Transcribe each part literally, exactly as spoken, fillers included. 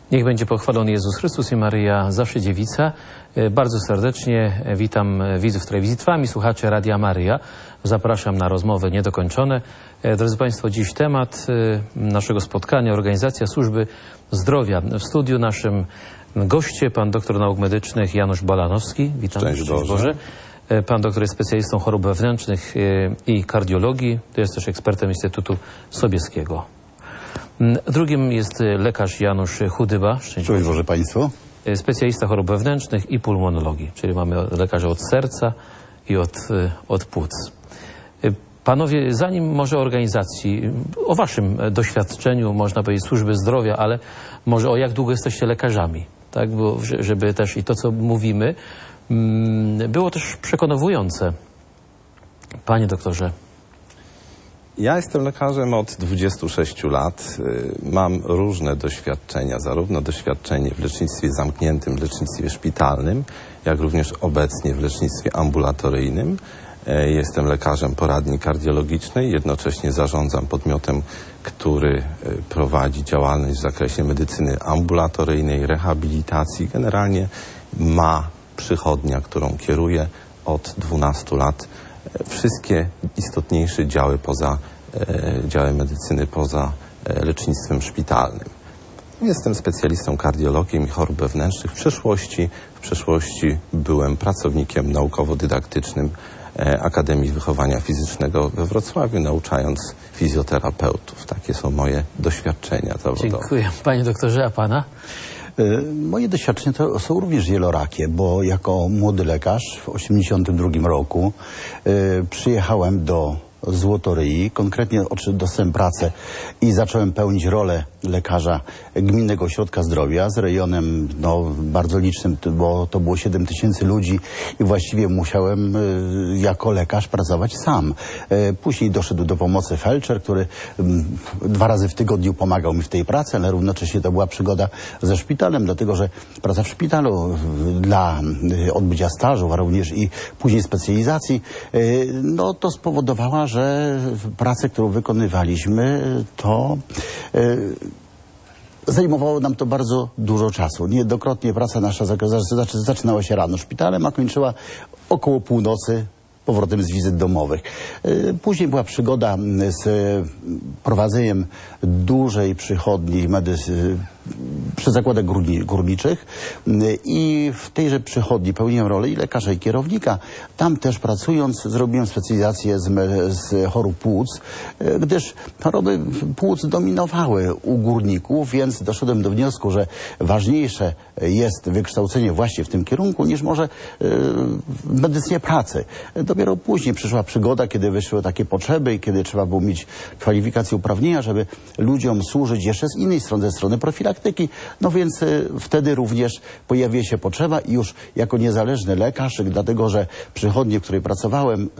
Niech będzie pochwalony Jezus Chrystus i Maryja zawsze dziewica. Bardzo serdecznie witam widzów telewizji Trwam i słuchaczy Radia Maryja. Zapraszam na rozmowy niedokończone. Drodzy Państwo, dziś temat naszego spotkania, organizacja służby zdrowia. W studiu naszym goście, pan doktor nauk medycznych Janusz Balanowski. Witam. Szczęść Boże. Pan doktor jest specjalistą chorób wewnętrznych i kardiologii. To jest też ekspertem Instytutu Sobieskiego. Drugim jest lekarz Janusz Chudyba. Szczęść Boże Państwu. Specjalista chorób wewnętrznych i pulmonologii, czyli mamy lekarza od serca i od, od płuc. Panowie, zanim może o organizacji, o waszym doświadczeniu, można powiedzieć, służby zdrowia, ale może o jak długo jesteście lekarzami, tak? Bo żeby też i to, co mówimy, było też przekonujące. Panie doktorze. Ja jestem lekarzem od dwudziestu sześciu lat. Mam różne doświadczenia, zarówno doświadczenie w lecznictwie zamkniętym, w lecznictwie szpitalnym, jak również obecnie w lecznictwie ambulatoryjnym. Jestem lekarzem poradni kardiologicznej, jednocześnie zarządzam podmiotem, który prowadzi działalność w zakresie medycyny ambulatoryjnej, rehabilitacji. Generalnie ma przychodnia, którą kieruję od dwunastu lat. Wszystkie istotniejsze działy poza e, działem medycyny poza e, lecznictwem szpitalnym. Jestem specjalistą kardiologiem i chorób wewnętrznych. W przeszłości, w przeszłości byłem pracownikiem naukowo-dydaktycznym e, Akademii Wychowania Fizycznego we Wrocławiu, nauczając fizjoterapeutów. Takie są moje doświadczenia zawodowe. Dziękuję. Panie doktorze, a pana? Moje doświadczenia to są również wielorakie, bo jako młody lekarz w tysiąc dziewięćset osiemdziesiątym drugim roku y, przyjechałem do Złotoryi, konkretnie dostałem pracę i zacząłem pełnić rolę lekarza Gminnego Ośrodka Zdrowia z rejonem no, bardzo licznym, bo to było siedem tysięcy ludzi i właściwie musiałem y, jako lekarz pracować sam. Y, później doszedł do pomocy felczer, który y, dwa razy w tygodniu pomagał mi w tej pracy, ale równocześnie to była przygoda ze szpitalem, dlatego że praca w szpitalu y, dla y, odbycia stażu, a również i później specjalizacji, y, no to spowodowała, że że pracę, którą wykonywaliśmy, to y, zajmowało nam to bardzo dużo czasu. Niejednokrotnie praca nasza zaczynała się rano szpitalem, a kończyła około północy powrotem z wizyt domowych. Później była przygoda z prowadzeniem dużej przychodni medycyny przy zakładach górniczych i w tejże przychodni pełniłem rolę i lekarza, i kierownika. Tam też pracując zrobiłem specjalizację z, z chorób płuc, gdyż choroby płuc dominowały u górników, więc doszedłem do wniosku, że ważniejsze jest wykształcenie właśnie w tym kierunku niż może w medycynie pracy. Dopiero później przyszła przygoda, kiedy wyszły takie potrzeby i kiedy trzeba było mieć kwalifikacje, uprawnienia, żeby ludziom służyć jeszcze z innej strony, ze strony profilaktyki. No więc y, wtedy również pojawiła się potrzeba i już jako niezależny lekarz, dlatego że przychodnię, w której pracowałem, y,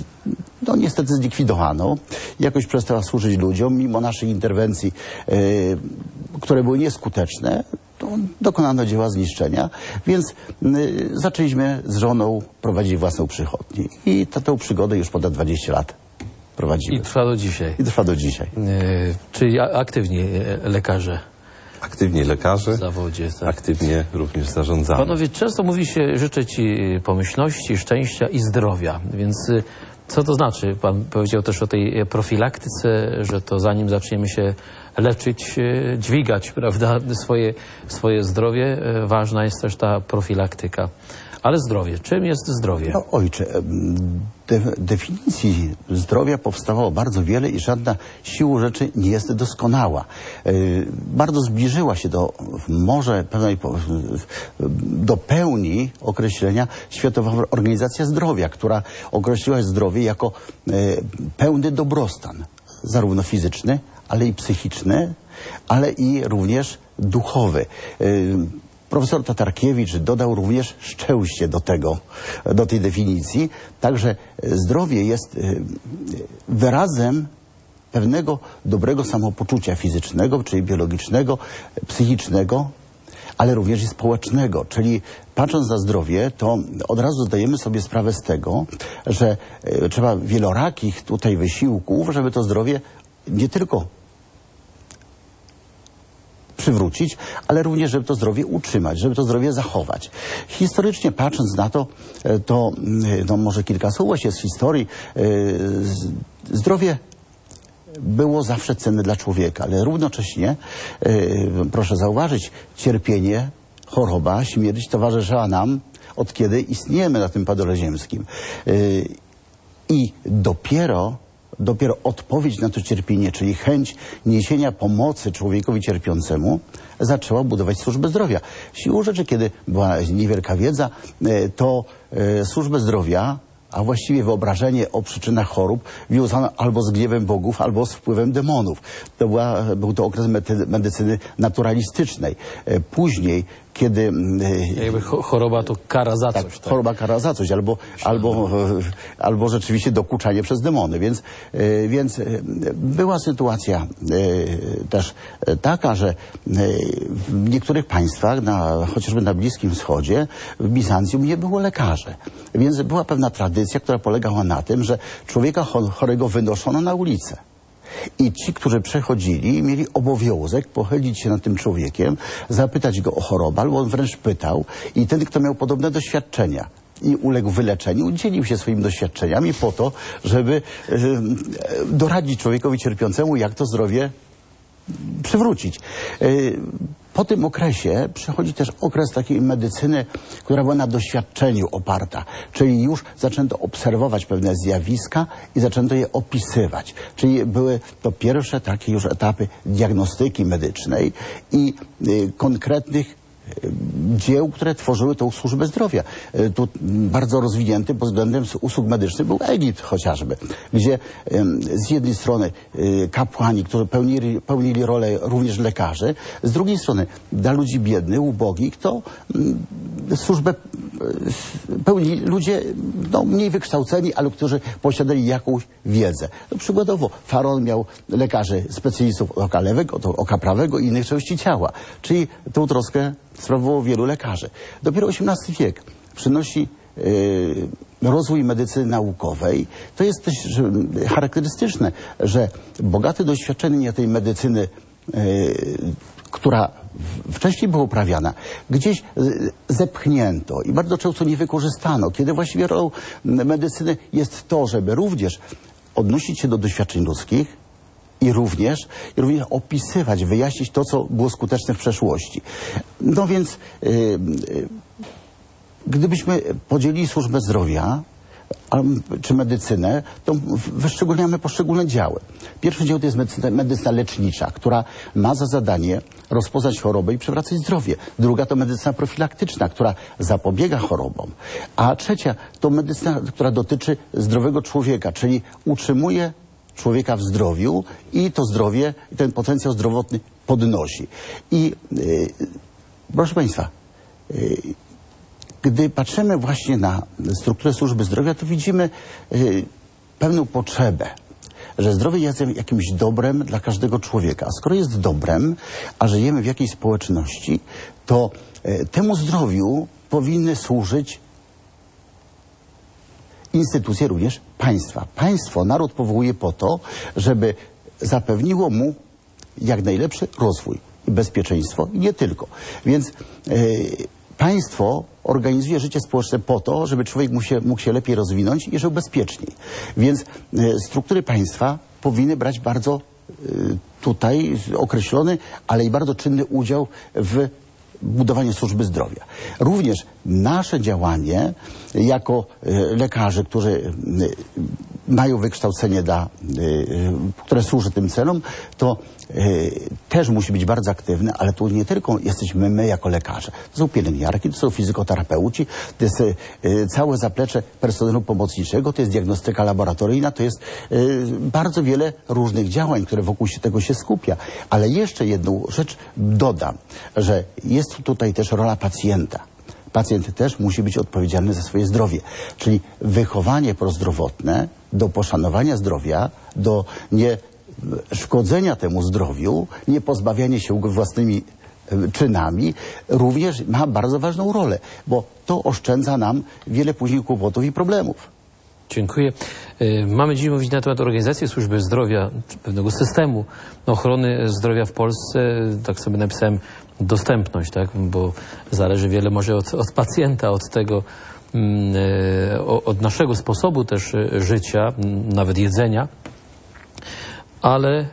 no niestety zlikwidowano. Jakoś przestała służyć ludziom, mimo naszych interwencji, y, które były nieskuteczne. To dokonano dzieła zniszczenia, więc y, zaczęliśmy z żoną prowadzić własną przychodnię. I tę tę przygodę już ponad dwadzieścia lat prowadzimy. I trwa do dzisiaj. I trwa do dzisiaj. Y, czyli aktywni lekarze. Aktywni lekarze, w zawodzie, tak. Aktywnie również zarządzamy. Panowie, często mówi się, życzę ci pomyślności, szczęścia i zdrowia, więc co to znaczy? Pan powiedział też o tej profilaktyce, że to zanim zaczniemy się leczyć, dźwigać, prawda, swoje, swoje zdrowie, ważna jest też ta profilaktyka. Ale zdrowie. Czym jest zdrowie? No ojcze, de, definicji zdrowia powstawało bardzo wiele i żadna siłą rzeczy nie jest doskonała. Yy, bardzo zbliżyła się do może pewnej do pełni określenia Światowa Organizacja Zdrowia, która określiła zdrowie jako yy, pełny dobrostan, zarówno fizyczny, ale i psychiczny, ale i również duchowy. Yy, Profesor Tatarkiewicz dodał również szczęście do tego, do tej definicji. Także zdrowie jest wyrazem pewnego dobrego samopoczucia fizycznego, czyli biologicznego, psychicznego, ale również i społecznego. Czyli patrząc na zdrowie, to od razu zdajemy sobie sprawę z tego, że trzeba wielorakich tutaj wysiłków, żeby to zdrowie nie tylko przywrócić, ale również, żeby to zdrowie utrzymać, żeby to zdrowie zachować. Historycznie patrząc na to, to no może kilka słów właśnie z historii. Zdrowie było zawsze cenne dla człowieka, ale równocześnie, proszę zauważyć, cierpienie, choroba, śmierć towarzyszyła nam od kiedy istniejemy na tym padole ziemskim. I dopiero Dopiero odpowiedź na to cierpienie, czyli chęć niesienia pomocy człowiekowi cierpiącemu, zaczęła budować służbę zdrowia. Siłą rzeczy, kiedy była niewielka wiedza, to służbę zdrowia, a właściwie wyobrażenie o przyczynach chorób wiązano albo z gniewem bogów, albo z wpływem demonów. To była, był to okres medycyny naturalistycznej. Później, kiedy... Jakby choroba to kara za tak, coś. Tak? Choroba kara za coś, albo, albo, albo rzeczywiście dokuczanie przez demony. Więc, więc była sytuacja też taka, że w niektórych państwach, na, chociażby na Bliskim Wschodzie, w Bizancjum nie było lekarzy. Więc była pewna tradycja, która polegała na tym, że człowieka chorego wynoszono na ulicę. I ci, którzy przechodzili, mieli obowiązek pochylić się nad tym człowiekiem, zapytać go o chorobę, albo on wręcz pytał. I ten, kto miał podobne doświadczenia i uległ wyleczeniu, dzielił się swoimi doświadczeniami po to, żeby y, doradzić człowiekowi cierpiącemu, jak to zdrowie przywrócić. Y, Po tym okresie przychodzi też okres takiej medycyny, która była na doświadczeniu oparta. Czyli już zaczęto obserwować pewne zjawiska i zaczęto je opisywać. Czyli były to pierwsze takie już etapy diagnostyki medycznej i y, konkretnych dzieł, które tworzyły tą służbę zdrowia. Tu bardzo rozwinięty pod względem usług medycznych był Egipt chociażby, gdzie z jednej strony kapłani, którzy pełnili, pełnili rolę również lekarzy, z drugiej strony dla ludzi biednych, ubogich, to służbę pełnili ludzie no, mniej wykształceni, ale którzy posiadali jakąś wiedzę. No, przykładowo faraon miał lekarzy, specjalistów oka lewego, oka prawego i innych części ciała. Czyli tą troskę sprawowało wielu lekarzy. Dopiero osiemnasty wiek przynosi yy, rozwój medycyny naukowej. To jest też że, charakterystyczne, że bogate doświadczenie tej medycyny, yy, która wcześniej była uprawiana, gdzieś zepchnięto i bardzo często nie wykorzystano, kiedy właściwie rolą medycyny jest to, żeby również odnosić się do doświadczeń ludzkich, I również, i również opisywać, wyjaśnić to, co było skuteczne w przeszłości. No więc, yy, yy, gdybyśmy podzielili służbę zdrowia a, czy medycynę, to wyszczególniamy poszczególne działy. Pierwszy dział to jest medycyna, medycyna lecznicza, która ma za zadanie rozpoznać chorobę i przywracać zdrowie. Druga to medycyna profilaktyczna, która zapobiega chorobom. A trzecia to medycyna, która dotyczy zdrowego człowieka, czyli utrzymuje człowieka w zdrowiu i to zdrowie, ten potencjał zdrowotny podnosi. I yy, proszę Państwa, yy, gdy patrzymy właśnie na strukturę służby zdrowia, to widzimy yy, pewną potrzebę, że zdrowie jest jakimś dobrem dla każdego człowieka. A skoro jest dobrem, a żyjemy w jakiejś społeczności, to yy, temu zdrowiu powinny służyć instytucje również państwa. Państwo naród powołuje po to, żeby zapewniło mu jak najlepszy rozwój i bezpieczeństwo i nie tylko. Więc yy, państwo organizuje życie społeczne po to, żeby człowiek mógł się, mógł się lepiej rozwinąć i żył bezpieczniej. Więc yy, struktury państwa powinny brać bardzo yy, tutaj określony, ale i bardzo czynny udział w budowanie służby zdrowia. Również nasze działanie jako y, lekarzy, którzy y, mają wykształcenie, dla, y, które służy tym celom, to y, też musi być bardzo aktywne, ale tu nie tylko jesteśmy my jako lekarze. To są pielęgniarki, to są fizykoterapeuci, to jest y, całe zaplecze personelu pomocniczego, to jest diagnostyka laboratoryjna, to jest y, bardzo wiele różnych działań, które wokół się, tego się skupia. Ale jeszcze jedną rzecz dodam, że jest tutaj też rola pacjenta. Pacjent też musi być odpowiedzialny za swoje zdrowie. Czyli wychowanie prozdrowotne do poszanowania zdrowia, do nie szkodzenia temu zdrowiu, nie pozbawiania się go własnymi czynami, również ma bardzo ważną rolę, bo to oszczędza nam wiele później kłopotów i problemów. Dziękuję. Mamy dziś mówić na temat organizacji służby zdrowia, czy pewnego systemu ochrony zdrowia w Polsce. Tak sobie napisałem dostępność, tak? Bo zależy wiele może od, od pacjenta, od tego, od naszego sposobu też życia, nawet jedzenia. Ale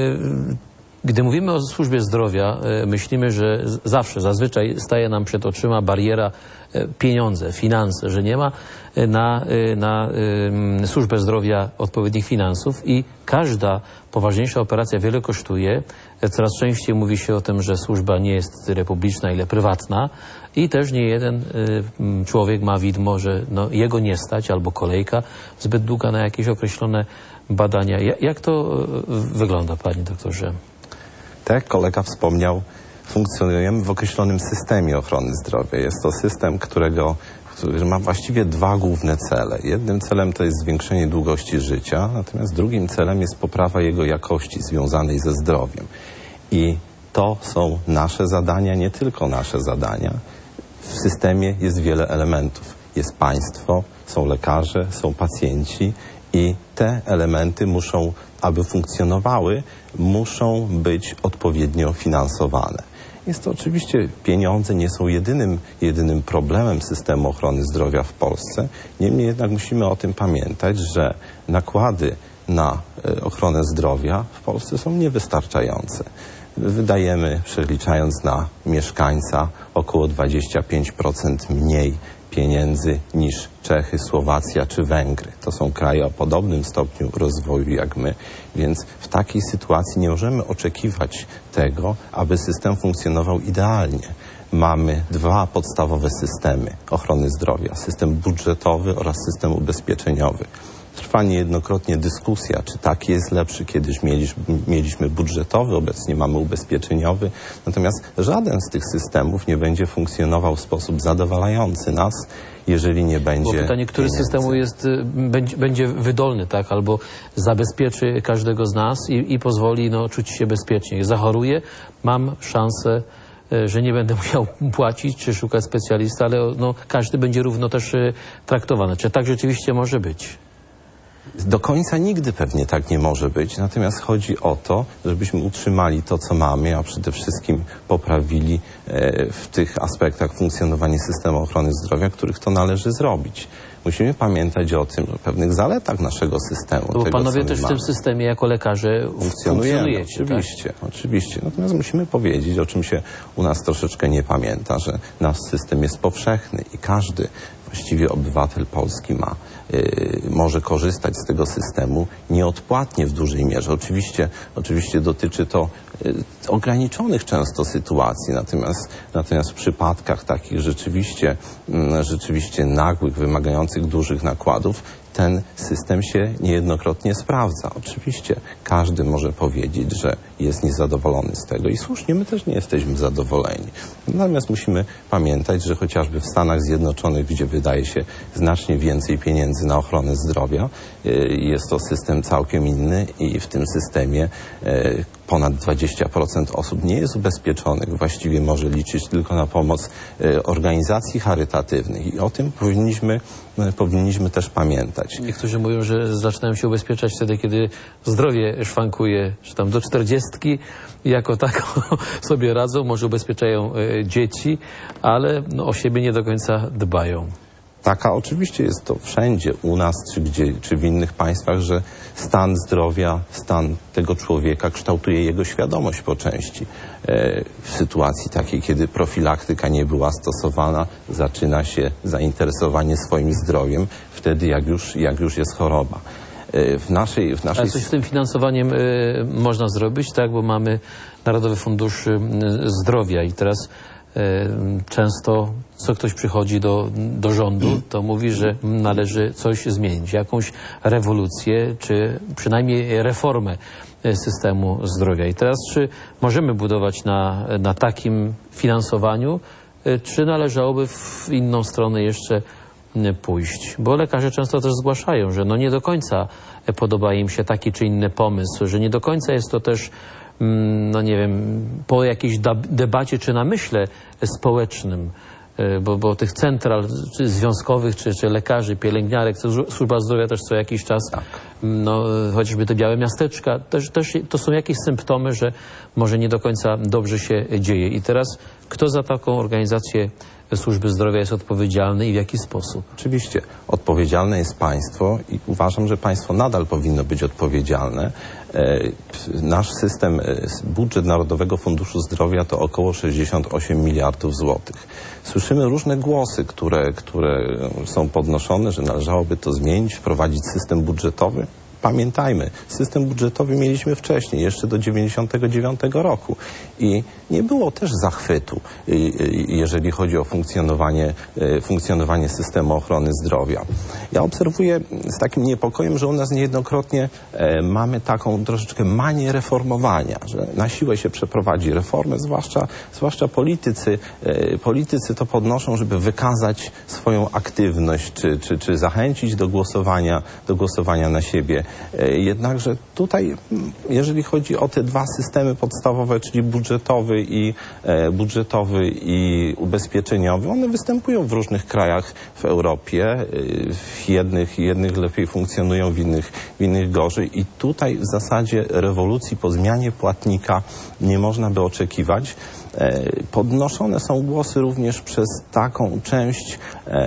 gdy mówimy o służbie zdrowia, myślimy, że zawsze, zazwyczaj staje nam przed oczyma bariera pieniądze, finanse, że nie ma na, na służbę zdrowia odpowiednich finansów i każda poważniejsza operacja wiele kosztuje. Coraz częściej mówi się o tym, że służba nie jest tyle publiczna, ile prywatna i też nie jeden człowiek ma widmo, że no, jego nie stać albo kolejka zbyt długa na jakieś określone badania. Jak to wygląda, panie doktorze? Tak jak kolega wspomniał, funkcjonujemy w określonym systemie ochrony zdrowia. Jest to system, którego, który ma właściwie dwa główne cele. Jednym celem to jest zwiększenie długości życia, natomiast drugim celem jest poprawa jego jakości związanej ze zdrowiem. I to są nasze zadania, nie tylko nasze zadania. W systemie jest wiele elementów. Jest państwo, są lekarze, są pacjenci i te elementy muszą, aby funkcjonowały, muszą być odpowiednio finansowane. Jest to oczywiście, pieniądze nie są jedynym, jedynym problemem systemu ochrony zdrowia w Polsce. Niemniej jednak musimy o tym pamiętać, że nakłady na ochronę zdrowia w Polsce są niewystarczające. Wydajemy, przeliczając na mieszkańca, około dwadzieścia pięć procent mniej pieniędzy niż Czechy, Słowacja czy Węgry. To są kraje o podobnym stopniu rozwoju jak my, więc w takiej sytuacji nie możemy oczekiwać tego, aby system funkcjonował idealnie. Mamy dwa podstawowe systemy ochrony zdrowia. System budżetowy oraz system ubezpieczeniowy. Trwa niejednokrotnie dyskusja, czy taki jest lepszy. Kiedyś mieliśmy, mieliśmy budżetowy, obecnie mamy ubezpieczeniowy. Natomiast żaden z tych systemów nie będzie funkcjonował w sposób zadowalający nas, jeżeli nie będzie Bo pytanie, który z systemu jest, będzie, będzie wydolny, tak? Albo zabezpieczy każdego z nas i, i pozwoli no, czuć się bezpiecznie. Zachoruję, mam szansę, że nie będę musiał płacić czy szukać specjalista, ale no, każdy będzie równo też traktowany. Czy tak rzeczywiście może być? Do końca nigdy pewnie tak nie może być, natomiast chodzi o to, żebyśmy utrzymali to, co mamy, a przede wszystkim poprawili e, w tych aspektach funkcjonowanie systemu ochrony zdrowia, których to należy zrobić. Musimy pamiętać o tym, o pewnych zaletach naszego systemu. Bo tego, panowie też mamy. w tym systemie jako lekarze funkcjonujecie. Oczywiście, tak? oczywiście. Natomiast musimy powiedzieć, o czym się u nas troszeczkę nie pamięta, że nasz system jest powszechny i każdy właściwie obywatel Polski ma, y, może korzystać z tego systemu nieodpłatnie w dużej mierze. Oczywiście, oczywiście dotyczy to y, ograniczonych często sytuacji, natomiast, natomiast w przypadkach takich rzeczywiście, y, rzeczywiście nagłych, wymagających dużych nakładów, ten system się niejednokrotnie sprawdza. Oczywiście każdy może powiedzieć, że jest niezadowolony z tego i słusznie, my też nie jesteśmy zadowoleni. Natomiast musimy pamiętać, że chociażby w Stanach Zjednoczonych, gdzie wydaje się znacznie więcej pieniędzy na ochronę zdrowia, jest to system całkiem inny i w tym systemie ponad dwadzieścia procent osób nie jest ubezpieczonych. Właściwie może liczyć tylko na pomoc organizacji charytatywnych i o tym powinniśmy, powinniśmy też pamiętać. Niektórzy mówią, że zaczynają się ubezpieczać wtedy, kiedy zdrowie szwankuje, czy tam do czterdziestki jako tak sobie radzą, może ubezpieczają dzieci, ale no, o siebie nie do końca dbają. Taka oczywiście jest to wszędzie u nas, czy, gdzie, czy w innych państwach, że stan zdrowia, stan tego człowieka kształtuje jego świadomość po części. E, w sytuacji takiej, kiedy profilaktyka nie była stosowana, zaczyna się zainteresowanie swoim zdrowiem, wtedy jak już, jak już jest choroba. E, w naszej, w naszej... Ale coś z tym finansowaniem y, można zrobić, tak? Bo mamy Narodowy Fundusz y, Zdrowia i teraz często co ktoś przychodzi do, do rządu, to mówi, że należy coś zmienić, jakąś rewolucję, czy przynajmniej reformę systemu zdrowia. I teraz czy możemy budować na, na takim finansowaniu, czy należałoby w inną stronę jeszcze pójść? Bo lekarze często też zgłaszają, że no nie do końca podoba im się taki czy inny pomysł, że nie do końca jest to też no nie wiem, po jakiejś debacie czy namyśle społecznym bo, bo tych central, czy związkowych, czy, czy lekarzy, pielęgniarek, służba zdrowia też co jakiś czas, tak. no, chociażby te białe miasteczka, też, też to są jakieś symptomy, że może nie do końca dobrze się dzieje. I teraz kto za taką organizację służby zdrowia jest odpowiedzialny i w jaki sposób? Oczywiście odpowiedzialne jest państwo i uważam, że państwo nadal powinno być odpowiedzialne. E, nasz system, budżet Narodowego Funduszu Zdrowia to około sześćdziesiąt osiem miliardów złotych. Słyszymy różne głosy, które, które są podnoszone, że należałoby to zmienić, wprowadzić system budżetowy. Pamiętajmy, system budżetowy mieliśmy wcześniej, jeszcze do dziewięćdziesiątego dziewiątego roku i nie było też zachwytu, jeżeli chodzi o funkcjonowanie, funkcjonowanie systemu ochrony zdrowia. Ja obserwuję z takim niepokojem, że u nas niejednokrotnie mamy taką troszeczkę manię reformowania, że na siłę się przeprowadzi reformę, zwłaszcza, zwłaszcza politycy, politycy to podnoszą, żeby wykazać swoją aktywność, czy, czy, czy zachęcić do głosowania, do głosowania na siebie. Jednakże tutaj, jeżeli chodzi o te dwa systemy podstawowe, czyli budżetowy i, e, budżetowy i ubezpieczeniowy, one występują w różnych krajach w Europie. W jednych, jednych lepiej funkcjonują, w innych, w innych gorzej. I tutaj w zasadzie rewolucji po zmianie płatnika nie można by oczekiwać. Podnoszone są głosy również przez taką część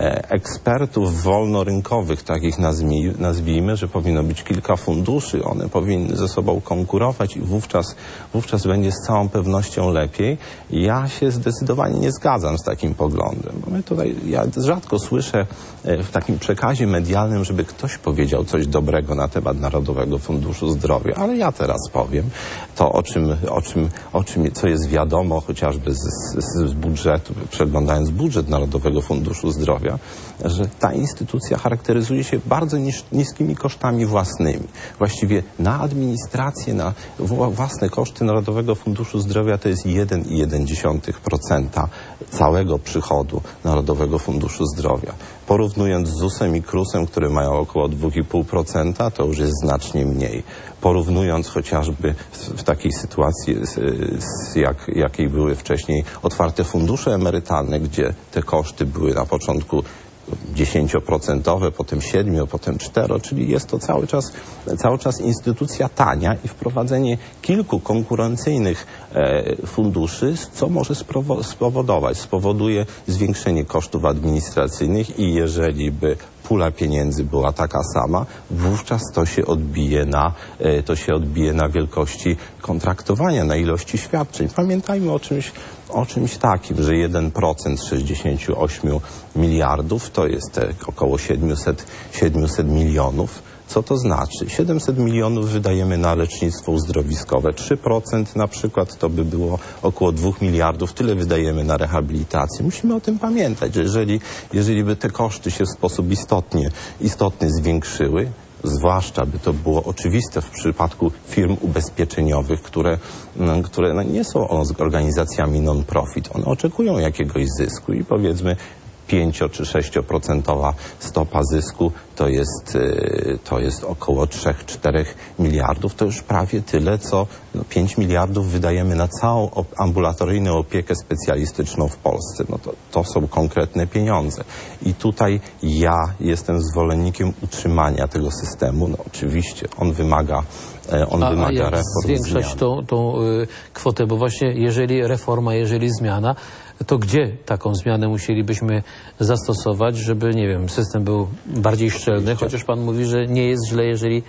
ekspertów wolnorynkowych, takich nazwijmy, że powinno być kilka funduszy, one powinny ze sobą konkurować i wówczas, wówczas będzie z całą pewnością lepiej. Ja się zdecydowanie nie zgadzam z takim poglądem. Bo my tutaj, ja rzadko słyszę w takim przekazie medialnym, żeby ktoś powiedział coś dobrego na temat Narodowego Funduszu Zdrowia, ale ja teraz powiem to, o czym, o czym, o czym co jest wiadomo, chociażby z, z, z budżetu, przeglądając budżet Narodowego Funduszu Zdrowia, że ta instytucja charakteryzuje się bardzo nis, niskimi kosztami własnymi. Właściwie na administrację, na własne koszty Narodowego Funduszu Zdrowia to jest jeden i jeden dziesiąty procent całego przychodu Narodowego Funduszu Zdrowia. Porównując z zusem i krusem, które mają około dwa i pół procent, to już jest znacznie mniej. Porównując chociażby w, w takiej sytuacji, z, z jak, jakiej były wcześniej otwarte fundusze emerytalne, gdzie te koszty były na początku dziesięcioprocentowe, potem siedmiu, potem cztero, czyli jest to cały czas, cały czas instytucja tania i wprowadzenie kilku konkurencyjnych e, funduszy, co może spowodować? Spowoduje zwiększenie kosztów administracyjnych i jeżeli by pula pieniędzy była taka sama, wówczas to się odbije na, e, to się odbije na wielkości kontraktowania, na ilości świadczeń. Pamiętajmy o czymś, o czymś takim, że jeden procent sześćdziesiąt osiem miliardów to jest te około siedemset, siedemset milionów. Co to znaczy? siedemset milionów wydajemy na lecznictwo uzdrowiskowe. trzy procent na przykład to by było około dwóch miliardów. Tyle wydajemy na rehabilitację. Musimy o tym pamiętać, że jeżeli, jeżeli by te koszty się w sposób istotnie, istotny zwiększyły, zwłaszcza by to było oczywiste w przypadku firm ubezpieczeniowych, które, które no nie są organizacjami non-profit. One oczekują jakiegoś zysku i powiedzmy pięcio czy sześcioprocentowa stopa zysku to jest, to jest około trzy do czterech miliardów. To już prawie tyle, co no, pięć miliardów wydajemy na całą ambulatoryjną opiekę specjalistyczną w Polsce. No to, to są konkretne pieniądze. I tutaj ja jestem zwolennikiem utrzymania tego systemu. No oczywiście on wymaga On a, wymaga a jak reform, zwiększać zmian. tą, tą y, kwotę, bo właśnie jeżeli reforma, jeżeli zmiana, to gdzie taką zmianę musielibyśmy zastosować, żeby, nie wiem, system był bardziej szczelny, chociaż pan mówi, że nie jest źle, jeżeli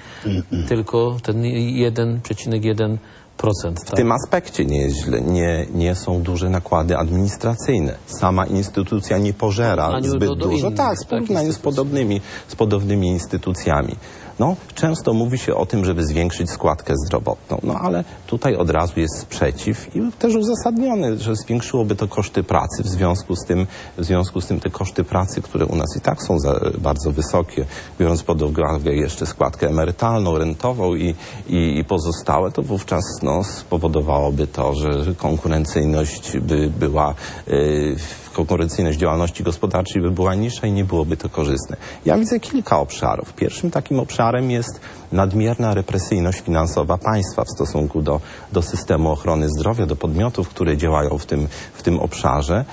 tylko ten jeden przecinek jeden procent. W tym aspekcie nie jest źle. Nie, nie są duże nakłady administracyjne. Sama instytucja nie pożera zbyt do, do dużo. Innych, tak, w porównaniu z podobnymi, z podobnymi instytucjami. No, często mówi się o tym, żeby zwiększyć składkę zdrowotną, no ale tutaj od razu jest sprzeciw i też uzasadniony, że zwiększyłoby to koszty pracy. W związku z tym, w związku z tym te koszty pracy, które u nas i tak są za, bardzo wysokie, biorąc pod uwagę jeszcze składkę emerytalną, rentową i, i, i pozostałe, to wówczas no, spowodowałoby to, że konkurencyjność by była yy, konkurencyjność działalności gospodarczej by była niższa i nie byłoby to korzystne. Ja widzę kilka obszarów. Pierwszym takim obszarem jest nadmierna represyjność finansowa państwa w stosunku do, do systemu ochrony zdrowia, do podmiotów, które działają w tym, w tym obszarze.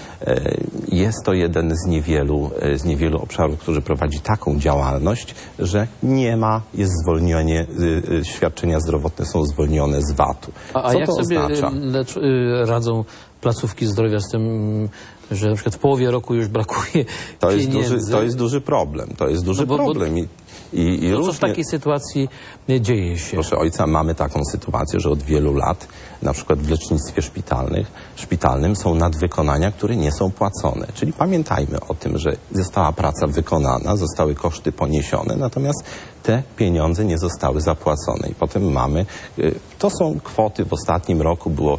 Jest to jeden z niewielu, z niewielu obszarów, który prowadzi taką działalność, że nie ma, jest zwolnienie, świadczenia zdrowotne są zwolnione z vatu. A, a Co jak to sobie oznacza? lecz, radzą placówki zdrowia z tym, że na przykład w połowie roku już brakuje to jest pieniędzy? duży, to jest duży problem. To jest duży No bo, bo, problem. I, i, i to, różnie... co w takiej sytuacji dzieje się? Proszę ojca, mamy taką sytuację, że od wielu lat, na przykład w lecznictwie szpitalnych, szpitalnym są nadwykonania, które nie są płacone. Czyli pamiętajmy o tym, że została praca wykonana, zostały koszty poniesione, natomiast te pieniądze nie zostały zapłacone. I potem mamy, to są kwoty, w ostatnim roku było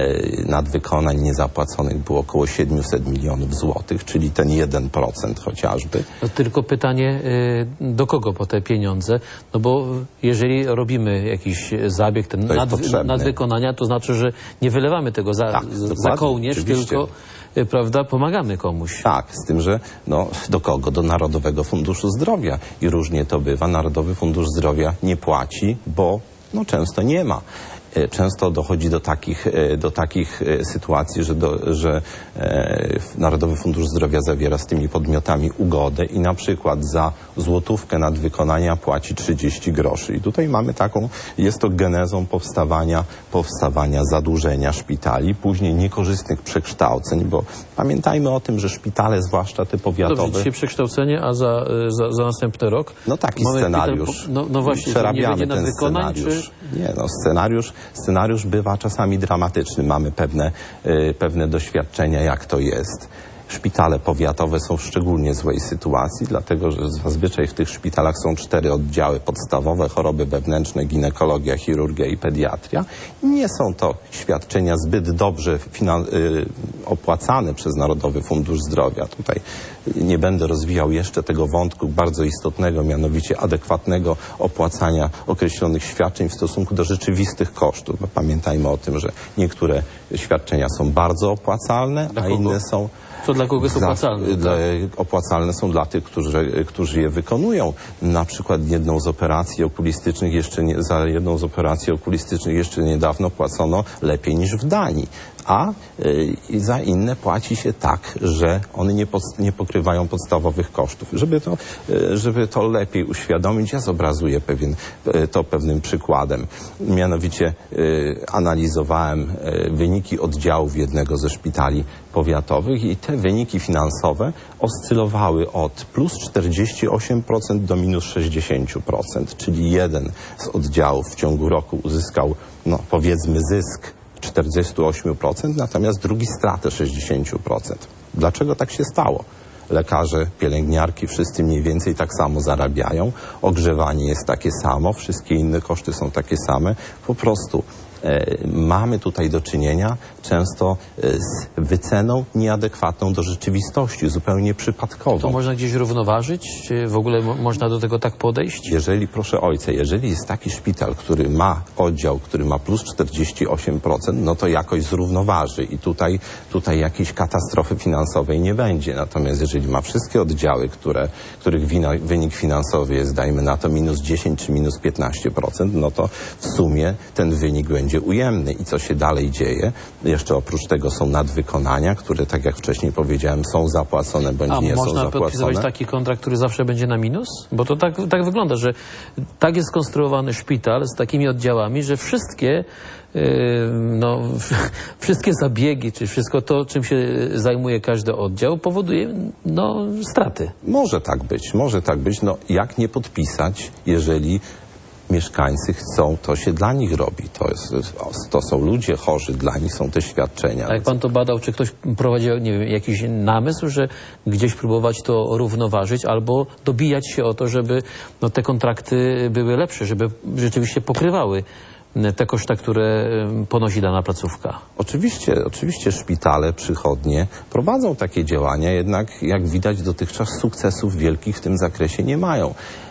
nadwykonań niezapłaconych było około siedemset milionów złotych, czyli ten jeden procent chociażby. No, tylko pytanie, do kogo po te pieniądze? No bo jeżeli robimy jakiś zabieg, ten nad, nadwykonania, to znaczy, że nie wylewamy tego za, tak, za kołnierz, oczywiście. tylko prawda, pomagamy komuś. Tak, z tym, że no, do kogo? Do Narodowego Funduszu Zdrowia. I różnie to bywa. Narodowy Fundusz Zdrowia nie płaci, bo no, często nie ma. Często dochodzi do takich, do takich sytuacji, że, do, że e, Narodowy Fundusz Zdrowia zawiera z tymi podmiotami ugodę i na przykład za złotówkę nadwykonania płaci trzydzieści groszy. I tutaj mamy taką, jest to genezą powstawania, powstawania zadłużenia szpitali, później niekorzystnych przekształceń, bo pamiętajmy o tym, że szpitale, zwłaszcza te powiatowe... Dobrze, dzisiaj przekształcenie, a za, za, za następny rok? No taki mamy scenariusz. Szpital, no, no właśnie, przerabiamy nie ten nadwykonań, scenariusz. czy... Nie, no scenariusz Scenariusz bywa czasami dramatyczny. Mamy pewne, y, pewne doświadczenia, jak to jest. Szpitale powiatowe są w szczególnie złej sytuacji, dlatego że zazwyczaj w tych szpitalach są cztery oddziały podstawowe, choroby wewnętrzne, ginekologia, chirurgia i pediatria. Nie są to świadczenia zbyt dobrze y, opłacane przez Narodowy Fundusz Zdrowia. Tutaj nie będę rozwijał jeszcze tego wątku bardzo istotnego, mianowicie adekwatnego opłacania określonych świadczeń w stosunku do rzeczywistych kosztów. Bo pamiętajmy o tym, że niektóre świadczenia są bardzo opłacalne, a inne są... Co dla kogo jest opłacalne? Dla, opłacalne są dla tych, którzy, którzy je wykonują. Na przykład jedną z operacji okulistycznych jeszcze nie, za jedną z operacji okulistycznych jeszcze niedawno płacono lepiej niż w Danii. A y, za inne płaci się tak, że one nie, pod, nie pokrywają podstawowych kosztów. Żeby to, y, żeby to lepiej uświadomić, ja zobrazuję pewien, y, to pewnym przykładem. Mianowicie y, analizowałem y, wyniki oddziałów jednego ze szpitali powiatowych i te wyniki finansowe oscylowały od plus czterdzieści osiem procent do minus sześćdziesiąt procent, czyli jeden z oddziałów w ciągu roku uzyskał, no powiedzmy, zysk czterdzieści osiem procent, natomiast drugi stratę sześćdziesiąt procent. Dlaczego tak się stało? Lekarze, pielęgniarki, wszyscy mniej więcej tak samo zarabiają, ogrzewanie jest takie samo, wszystkie inne koszty są takie same, po prostu e, mamy tutaj do czynienia często e, z wyceną nieadekwatną do rzeczywistości, zupełnie przypadkową. To można gdzieś równoważyć? Czy w ogóle mo można do tego tak podejść? Jeżeli, proszę ojca, jeżeli jest taki szpital, który ma oddział, który ma plus czterdzieści osiem procent, no to jakoś zrównoważy i tutaj, tutaj jakiejś katastrofy finansowej nie będzie. Natomiast jeżeli ma wszystkie oddziały, które, których wina, wynik finansowy jest, dajmy na to, minus dziesięć czy minus piętnaście procent, no to w sumie ten wynik będzie ujemny. I co się dalej dzieje? Jeszcze oprócz tego są nadwykonania, które, tak jak wcześniej powiedziałem, są zapłacone bądź A nie są można zapłacone. podpisywać taki kontrakt, który zawsze będzie na minus? Bo to tak, tak wygląda, że tak jest skonstruowany szpital z takimi oddziałami, że wszystkie yy, no, wszystkie zabiegi, czy wszystko to, czym się zajmuje każdy oddział, powoduje no, straty. Może tak być, może tak być. No, jak nie podpisać, jeżeli mieszkańcy chcą, to się dla nich robi. To, jest, to są ludzie chorzy, dla nich są te świadczenia. A jak pan to badał, czy ktoś prowadził, nie wiem, jakiś namysł, że gdzieś próbować to równoważyć albo dobijać się o to, żeby no, te kontrakty były lepsze, żeby rzeczywiście pokrywały te koszta, które ponosi dana placówka? Oczywiście, oczywiście szpitale, przychodnie prowadzą takie działania, jednak jak widać dotychczas sukcesów wielkich w tym zakresie nie mają.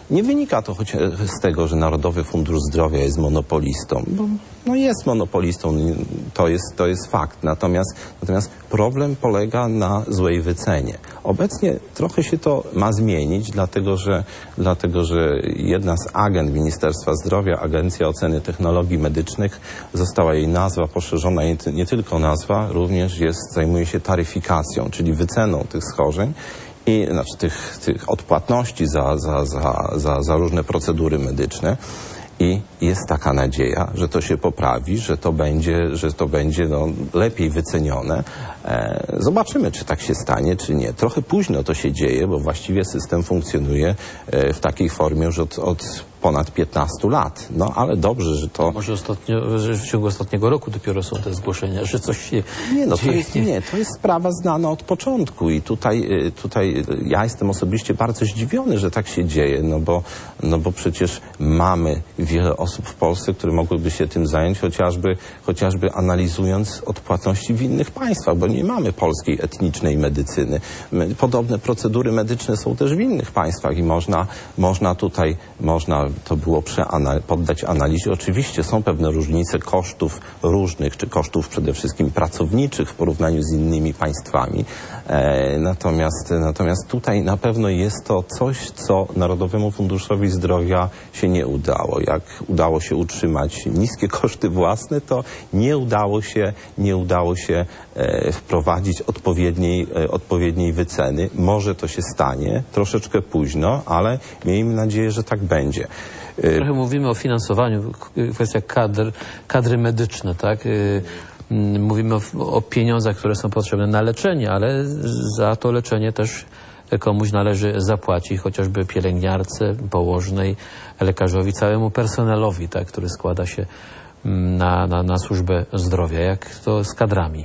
Nie wynika to choć z tego, że Narodowy Fundusz Zdrowia jest monopolistą, bo no jest monopolistą, to jest, to jest fakt. Natomiast, natomiast problem polega na złej wycenie. Obecnie trochę się to ma zmienić, dlatego że, dlatego, że jedna z agent Ministerstwa Zdrowia, Agencja Oceny Technologii Medycznych, została jej nazwa poszerzona, nie, nie tylko nazwa, również jest, zajmuje się taryfikacją, czyli wyceną tych schorzeń. I, znaczy tych, tych odpłatności za, za, za, za, za różne procedury medyczne. I jest taka nadzieja, że to się poprawi, że to będzie, że to będzie no, lepiej wycenione. E, zobaczymy, czy tak się stanie, czy nie. Trochę późno to się dzieje, bo właściwie system funkcjonuje e, w takiej formie już od, od ponad piętnastu lat. No ale dobrze, że to... Może ostatnio, że w ciągu ostatniego roku dopiero są te zgłoszenia, że coś się Nie, no to dzieje. jest, nie, to jest sprawa znana od początku i tutaj, tutaj ja jestem osobiście bardzo zdziwiony, że tak się dzieje, no bo, no bo przecież mamy wiele osób w Polsce, które mogłyby się tym zająć, chociażby, chociażby analizując odpłatności w innych państwach, bo nie mamy polskiej etnicznej medycyny. Podobne procedury medyczne są też w innych państwach i można, można tutaj, można to było przeanal- poddać analizie. Oczywiście są pewne różnice kosztów różnych, czy kosztów przede wszystkim pracowniczych w porównaniu z innymi państwami. E, natomiast, natomiast tutaj na pewno jest to coś, co Narodowemu Funduszowi Zdrowia się nie udało. Jak udało się utrzymać niskie koszty własne, to nie udało się, nie udało się e, wprowadzić odpowiedniej, e, odpowiedniej wyceny. Może to się stanie troszeczkę późno, ale miejmy nadzieję, że tak będzie. Trochę mówimy o finansowaniu, kwestia kadr, kadry medyczne, tak? Mówimy o, o pieniądzach, które są potrzebne na leczenie, ale za to leczenie też komuś należy zapłacić, chociażby pielęgniarce, położnej, lekarzowi, całemu personelowi, tak, który składa się na, na, na służbę zdrowia. Jak to z kadrami?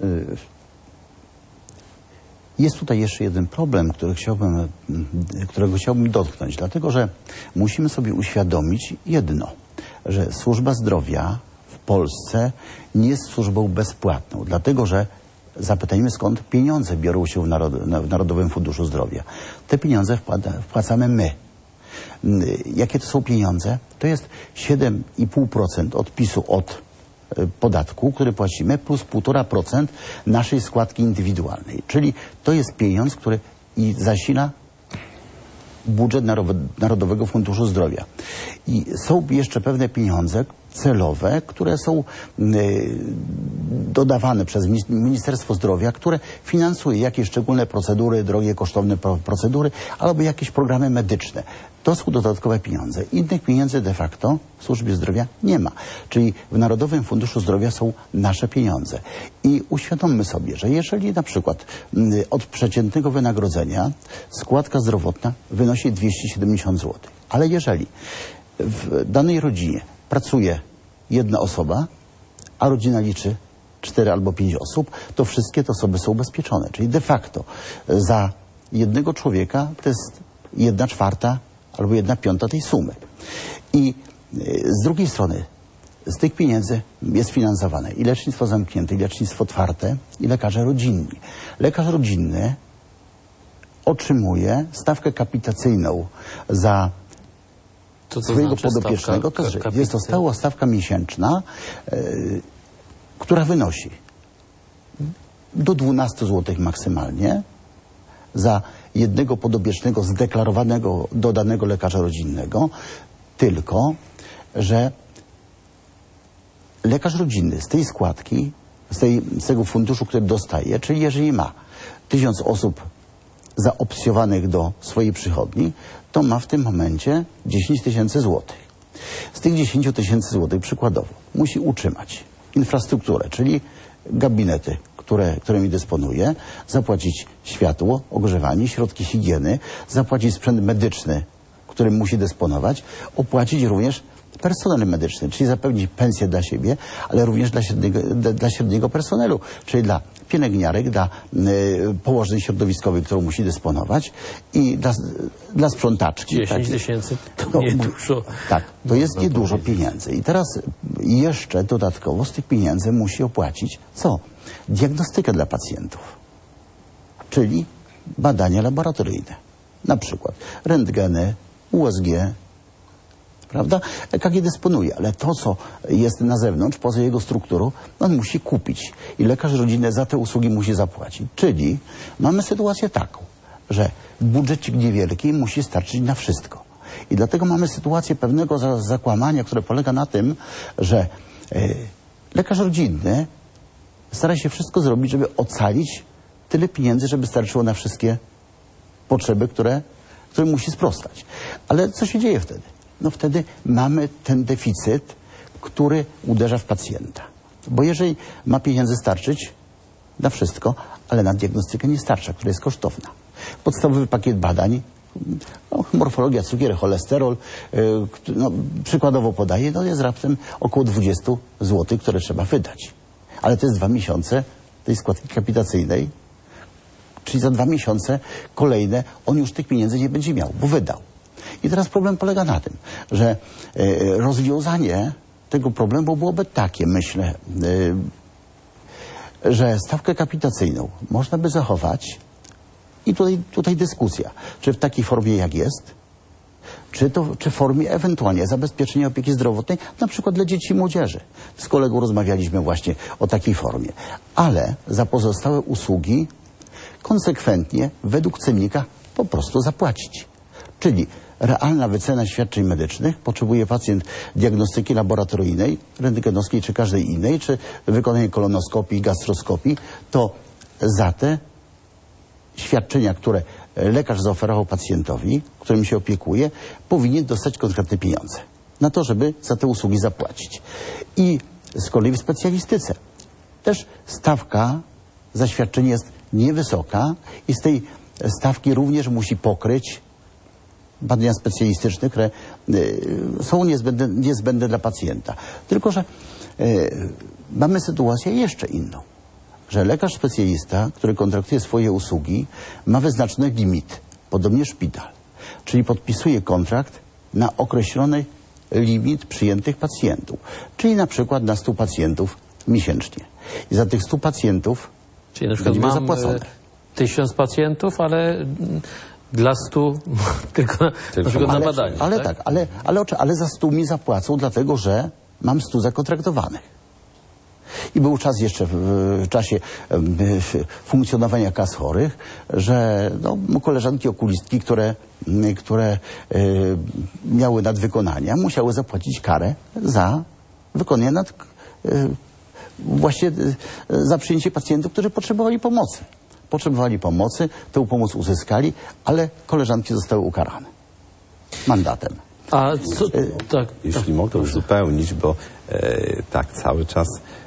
Jest tutaj jeszcze jeden problem, który chciałbym, którego chciałbym dotknąć, dlatego że musimy sobie uświadomić jedno, że służba zdrowia w Polsce nie jest służbą bezpłatną, dlatego że zapytajmy, skąd pieniądze biorą się w, Narod w Narodowym Funduszu Zdrowia. Te pieniądze wpłacamy my. Jakie to są pieniądze? To jest siedem i pół procent odpisu od podatku, który płacimy, plus półtora procent naszej składki indywidualnej. Czyli to jest pieniądz, który i zasila budżet Narodowego Funduszu Zdrowia. I są jeszcze pewne pieniądze celowe, które są y, dodawane przez Ministerstwo Zdrowia, które finansuje jakieś szczególne procedury, drogie, kosztowne procedury, albo jakieś programy medyczne. To są dodatkowe pieniądze. Innych pieniędzy de facto w służbie zdrowia nie ma. Czyli w Narodowym Funduszu Zdrowia są nasze pieniądze. I uświadommy sobie, że jeżeli na przykład y, od przeciętnego wynagrodzenia składka zdrowotna wynosi dwieście siedemdziesiąt złotych, ale jeżeli w danej rodzinie pracuje jedna osoba, a rodzina liczy cztery albo pięć osób, to wszystkie te osoby są ubezpieczone. Czyli de facto za jednego człowieka to jest jedna czwarta albo jedna piąta tej sumy. I z drugiej strony z tych pieniędzy jest finansowane i lecznictwo zamknięte, i lecznictwo otwarte, i lekarze rodzinni. Lekarz rodzinny otrzymuje stawkę kapitacyjną za To, swojego znaczy podopiecznego, stawka, to jest to stała stawka miesięczna, yy, która wynosi do dwunastu złotych maksymalnie za jednego podopiecznego zdeklarowanego do danego lekarza rodzinnego, tylko że lekarz rodzinny z tej składki, z, tej, z tego funduszu, który dostaje, czyli jeżeli ma tysiąc osób zaopcjowanych do swojej przychodni, to ma w tym momencie dziesięć tysięcy złotych. Z tych dziesięć tysięcy złotych przykładowo musi utrzymać infrastrukturę, czyli gabinety, które, którymi dysponuje, zapłacić światło, ogrzewanie, środki higieny, zapłacić sprzęt medyczny, którym musi dysponować, opłacić również personel medyczny, czyli zapewnić pensję dla siebie, ale również dla średniego, dla, dla średniego personelu, czyli dla pielęgniarek, dla y, położnej środowiskowej, którą musi dysponować i dla, dla sprzątaczki. dziesięć tysięcy to no, nie dużo. Tak, to jest niedużo pieniędzy. I teraz jeszcze dodatkowo z tych pieniędzy musi opłacić co? Diagnostykę dla pacjentów, czyli badania laboratoryjne. Na przykład rentgeny, U S G, prawda? E K G dysponuje, ale to, co jest na zewnątrz, poza jego strukturą, on musi kupić. I lekarz rodzinny za te usługi musi zapłacić. Czyli mamy sytuację taką, że budżecik niewielki musi starczyć na wszystko. I dlatego mamy sytuację pewnego za zakłamania, które polega na tym, że yy, lekarz rodzinny stara się wszystko zrobić, żeby ocalić tyle pieniędzy, żeby starczyło na wszystkie potrzeby, które, które musi sprostać. Ale co się dzieje wtedy? No wtedy mamy ten deficyt, który uderza w pacjenta. Bo jeżeli ma pieniędzy starczyć na wszystko, ale na diagnostykę nie starcza, która jest kosztowna. Podstawowy pakiet badań, no, morfologia, cukier, cholesterol, yy, no, przykładowo podaję, no jest raptem około dwadzieścia złotych, które trzeba wydać. Ale to jest dwa miesiące tej składki kapitacyjnej, czyli za dwa miesiące kolejne on już tych pieniędzy nie będzie miał, bo wydał. I teraz problem polega na tym, że y, rozwiązanie tego problemu byłoby takie, myślę, y, że stawkę kapitacyjną można by zachować i tutaj, tutaj dyskusja, czy w takiej formie jak jest, czy to czy w formie ewentualnie zabezpieczenia opieki zdrowotnej, na przykład dla dzieci i młodzieży. Z kolegą rozmawialiśmy właśnie o takiej formie. Ale za pozostałe usługi konsekwentnie według cennika po prostu zapłacić. Czyli realna wycena świadczeń medycznych, potrzebuje pacjent diagnostyki laboratoryjnej, rentgenowskiej czy każdej innej, czy wykonanie kolonoskopii, gastroskopii, to za te świadczenia, które lekarz zaoferował pacjentowi, którym się opiekuje, powinien dostać konkretne pieniądze na to, żeby za te usługi zapłacić. I z kolei w specjalistyce też stawka za świadczenie jest niewysoka i z tej stawki również musi pokryć badania specjalistyczne, które y, są niezbędne, niezbędne dla pacjenta. Tylko że y, mamy sytuację jeszcze inną, że lekarz specjalista, który kontraktuje swoje usługi, ma wyznaczony limit, podobnie szpital. Czyli podpisuje kontrakt na określony limit przyjętych pacjentów. Czyli na przykład na stu pacjentów miesięcznie. I za tych stu pacjentów czyli na przykład mam zapłacone. tysiąc pacjentów, ale dla stu tylko, tylko na przykład ale, na badanie. Ale tak, tak ale, ale, ale za stu mi zapłacą, dlatego że mam stu zakontraktowanych. I był czas jeszcze w, w czasie w, funkcjonowania kas chorych, że no, koleżanki okulistki, które, które y, miały nadwykonania, musiały zapłacić karę za wykonanie nad, y, właśnie y, za przyjęcie pacjentów, którzy potrzebowali pomocy. Potrzebowali pomocy, tę pomoc uzyskali, ale koleżanki zostały ukarane mandatem. A co, tak, Jeśli tak, mogę uzupełnić, bo e, tak cały czas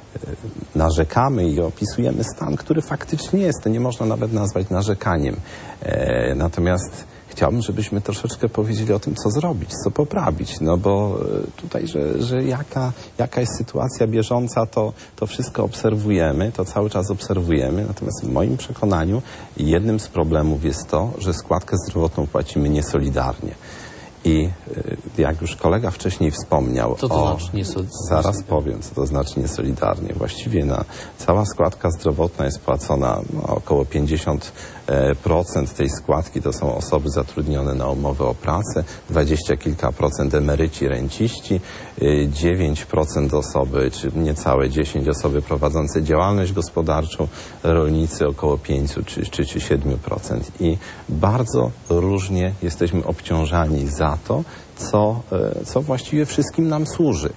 narzekamy i opisujemy stan, który faktycznie jest. To nie można nawet nazwać narzekaniem. E, natomiast chciałbym, żebyśmy troszeczkę powiedzieli o tym, co zrobić, co poprawić. No bo tutaj, że, że jaka, jaka jest sytuacja bieżąca, to, to wszystko obserwujemy, to cały czas obserwujemy. Natomiast w moim przekonaniu jednym z problemów jest to, że składkę zdrowotną płacimy niesolidarnie. I jak już kolega wcześniej wspomniał, co to o, znaczy niesolidarnie? Zaraz powiem, co to znaczy niesolidarnie. Właściwie na, cała składka zdrowotna jest płacona no, około pięćdziesiąt procent tej składki to są osoby zatrudnione na umowę o pracę, dwadzieścia kilka procent emeryci, renciści, dziewięć procent osoby, czy niecałe dziesięć osoby prowadzące działalność gospodarczą, rolnicy około pięć czy, czy, czy siedem procent. I bardzo różnie jesteśmy obciążani za to, co, co właściwie wszystkim nam służy.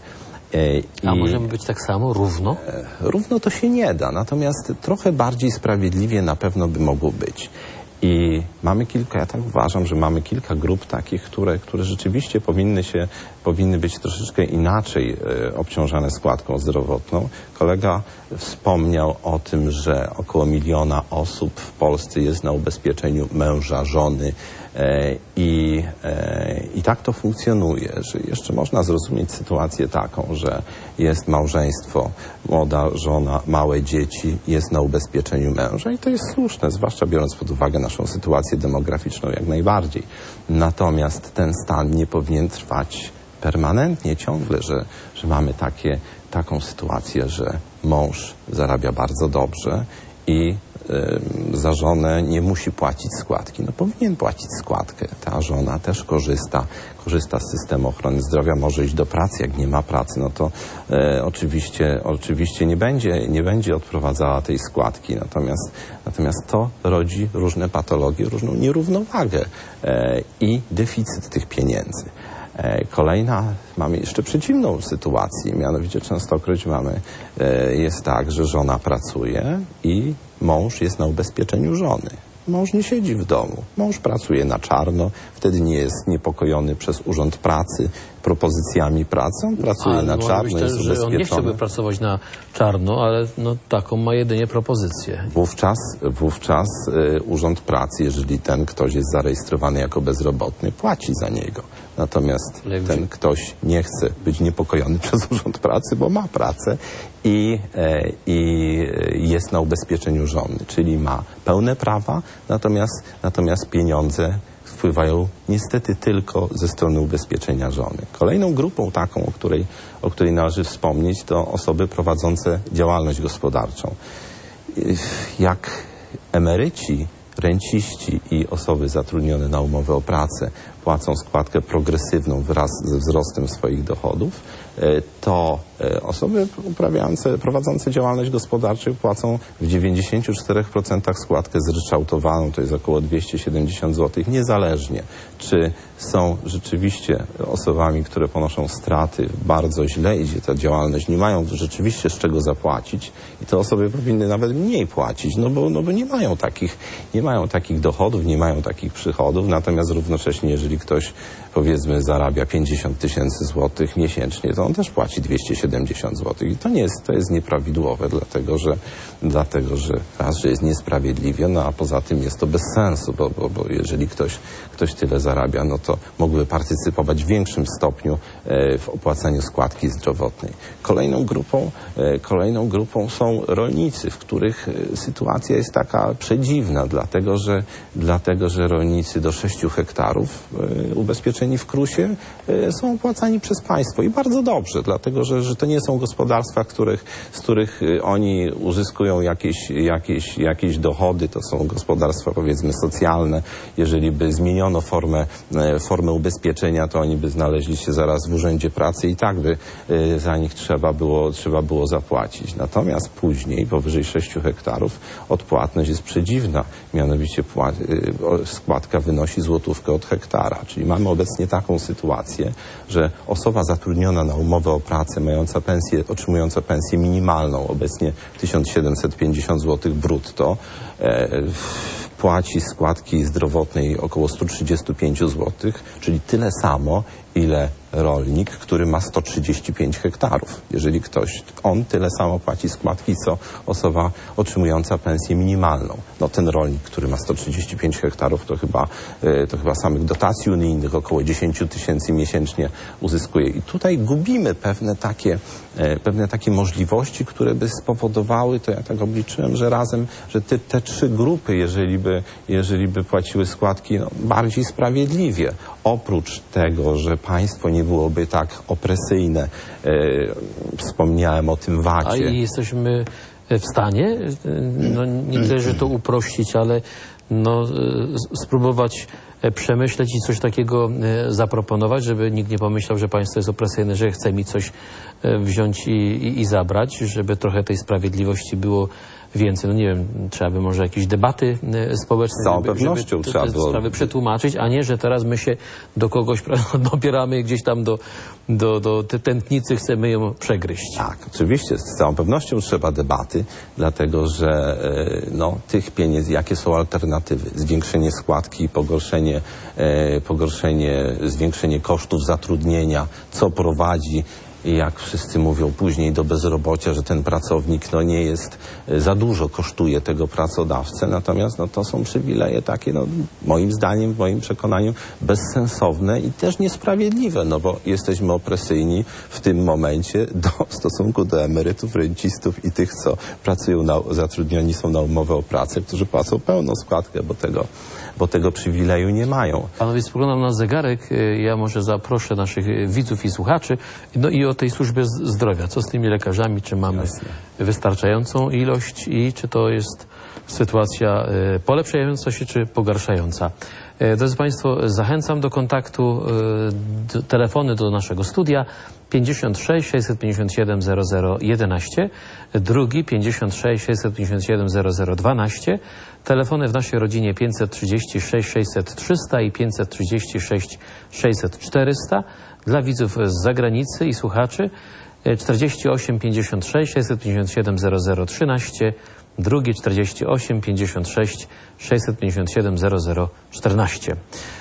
I A możemy być tak samo, równo? Równo to się nie da, natomiast trochę bardziej sprawiedliwie na pewno by mogło być. I mamy kilka, ja tak uważam, że mamy kilka grup takich, które, które rzeczywiście powinny się, powinny być troszeczkę inaczej e, obciążane składką zdrowotną. Kolega wspomniał o tym, że około miliona osób w Polsce jest na ubezpieczeniu męża, żony e, i, e, i tak to funkcjonuje, że jeszcze można zrozumieć sytuację taką, że jest małżeństwo, młoda żona, małe dzieci, jest na ubezpieczeniu męża i to jest słuszne, zwłaszcza biorąc pod uwagę naszą sytuację demograficzną jak najbardziej. Natomiast ten stan nie powinien trwać permanentnie, ciągle, że, że mamy takie, taką sytuację, że mąż zarabia bardzo dobrze i y, za za żonę nie musi płacić składki. No powinien płacić składkę. Ta żona też korzysta, korzysta z systemu ochrony zdrowia, może iść do pracy. Jak nie ma pracy, no to e, oczywiście, oczywiście nie będzie, nie będzie odprowadzała tej składki. Natomiast, natomiast to rodzi różne patologie, różną nierównowagę e, i deficyt tych pieniędzy. Kolejna, mamy jeszcze przeciwną sytuację, mianowicie częstokroć mamy, jest tak, że żona pracuje i mąż jest na ubezpieczeniu żony. Mąż nie siedzi w domu, mąż pracuje na czarno, wtedy nie jest niepokojony przez Urząd Pracy propozycjami pracy, on pracuje ale na czarno, myślę, jest że ubezpieczony. on nie chciałby pracować na czarno, ale no, taką ma jedynie propozycję. Wówczas, wówczas y, Urząd Pracy, jeżeli ten ktoś jest zarejestrowany jako bezrobotny, płaci za niego. Natomiast Ale ten gdzie... ktoś nie chce być niepokojony przez Urząd Pracy, bo ma pracę i, e, i jest na ubezpieczeniu żony, czyli ma pełne prawa, natomiast, natomiast pieniądze wpływają niestety tylko ze strony ubezpieczenia żony. Kolejną grupą taką, o której, o której należy wspomnieć, to osoby prowadzące działalność gospodarczą. Jak emeryci, renciści i osoby zatrudnione na umowę o pracę płacą składkę progresywną wraz ze wzrostem swoich dochodów, to osoby uprawiające, prowadzące działalność gospodarczą płacą w dziewięćdziesięciu czterech procentach składkę zryczałtowaną, to jest około dwieście siedemdziesiąt złotych, niezależnie czy są rzeczywiście osobami, które ponoszą straty, bardzo źle idzie ta działalność, nie mają rzeczywiście z czego zapłacić i te osoby powinny nawet mniej płacić, no bo, no bo nie mają takich, nie mają takich dochodów, nie mają takich przychodów, natomiast równocześnie, jeżeli ktoś, powiedzmy, zarabia pięćdziesiąt tysięcy złotych miesięcznie, to on też płaci dwieście siedemdziesiąt złotych i to nie jest, to jest nieprawidłowe, dlatego że, dlatego, że raz, że jest niesprawiedliwie, no a poza tym jest to bez sensu, bo, bo, bo jeżeli ktoś, ktoś tyle zarabia, no to mógłby partycypować w większym stopniu e, w opłacaniu składki zdrowotnej. Kolejną grupą, e, kolejną grupą są rolnicy, w których e, sytuacja jest taka przedziwna, dlatego że, dlatego, że rolnicy do sześciu hektarów e, ubezpieczeni w krusie e, są opłacani przez państwo i bardzo dobrze, dlatego że, że to nie są gospodarstwa, których, z których e, oni uzyskują jakieś, jakieś, jakieś dochody, to są gospodarstwa, powiedzmy, socjalne. Jeżeli by zmieniono formę, e, formę ubezpieczenia, to oni by znaleźli się zaraz w Urzędzie Pracy i tak by e, za nich trzeba było, trzeba było zapłacić. Natomiast później, powyżej sześciu hektarów, odpłatność jest przedziwna. Mianowicie pła- e, składka wynosi złotówkę od hektara. Czyli mamy obecnie taką sytuację, że osoba zatrudniona na umowę o pracę, mająca pensję, otrzymująca pensję minimalną, obecnie tysiąc siedemset pięćdziesiąt złotych brutto, e, płaci składki zdrowotnej około sto trzydzieści pięć złotych, czyli tyle samo, ile rolnik, który ma sto trzydzieści pięć hektarów. Jeżeli ktoś, on tyle samo płaci składki, co osoba otrzymująca pensję minimalną. No ten rolnik, który ma sto trzydzieści pięć hektarów, to chyba, to chyba samych dotacji unijnych około dziesięć tysięcy miesięcznie uzyskuje. I tutaj gubimy pewne takie, pewne takie możliwości, które by spowodowały, to ja tak obliczyłem, że razem, że te, te trzy grupy, jeżeli by, jeżeli by płaciły składki, no, bardziej sprawiedliwie. Oprócz tego, że państwo nie byłoby tak opresyjne, e, wspomniałem o tym wacie. A i jesteśmy w stanie, no nie tyle, że to uprościć, ale no, spróbować przemyśleć i coś takiego zaproponować, żeby nikt nie pomyślał, że państwo jest opresyjne, że chce mi coś wziąć i, i, i zabrać, żeby trochę tej sprawiedliwości było więcej. No nie wiem, trzeba by może jakieś debaty społeczne, Z całą żeby, pewnością żeby te, trzeba te było sprawy przetłumaczyć, a nie, że teraz my się do kogoś dobieramy gdzieś tam do, do, do te tętnicy, chcemy ją przegryźć. Tak, oczywiście, z całą pewnością trzeba debaty, dlatego że no, tych pieniędzy, jakie są alternatywy? Zwiększenie składki, pogorszenie, e, pogorszenie, zwiększenie kosztów zatrudnienia, co prowadzi, jak wszyscy mówią później, do bezrobocia, że ten pracownik no, nie jest, za dużo kosztuje tego pracodawcę, natomiast no, to są przywileje takie, no, moim zdaniem, w moim przekonaniu, bezsensowne i też niesprawiedliwe, no bo jesteśmy opresyjni w tym momencie do, w stosunku do emerytów, rencistów i tych, co pracują, na, zatrudnioni są na umowę o pracę, którzy płacą pełną składkę, bo tego, bo tego przywileju nie mają. Panowie, spoglądam na zegarek, ja może zaproszę naszych widzów i słuchaczy, no i o tej służbie zdrowia. Co z tymi lekarzami? Czy mamy Jasne. wystarczającą ilość i czy to jest sytuacja y, polepszająca się czy pogarszająca. Y, drodzy Państwo, zachęcam do kontaktu, y, do, telefony do naszego studia pięćdziesiąt sześć sześćset pięćdziesiąt siedem zero zero jedenaście, drugi pięćdziesiąt sześć sześćset pięćdziesiąt siedem zero zero dwanaście, telefony w naszej rodzinie pięćset trzydzieści sześć sześćset trzysta i pięćset trzydzieści sześć sześćset czterysta. Dla widzów z zagranicy i słuchaczy czterdzieści osiem pięćdziesiąt sześć sześćset pięćdziesiąt siedem zero zero trzynaście, drugi czterdzieści osiem pięćdziesiąt sześć sześćset pięćdziesiąt siedem zero zero czternaście.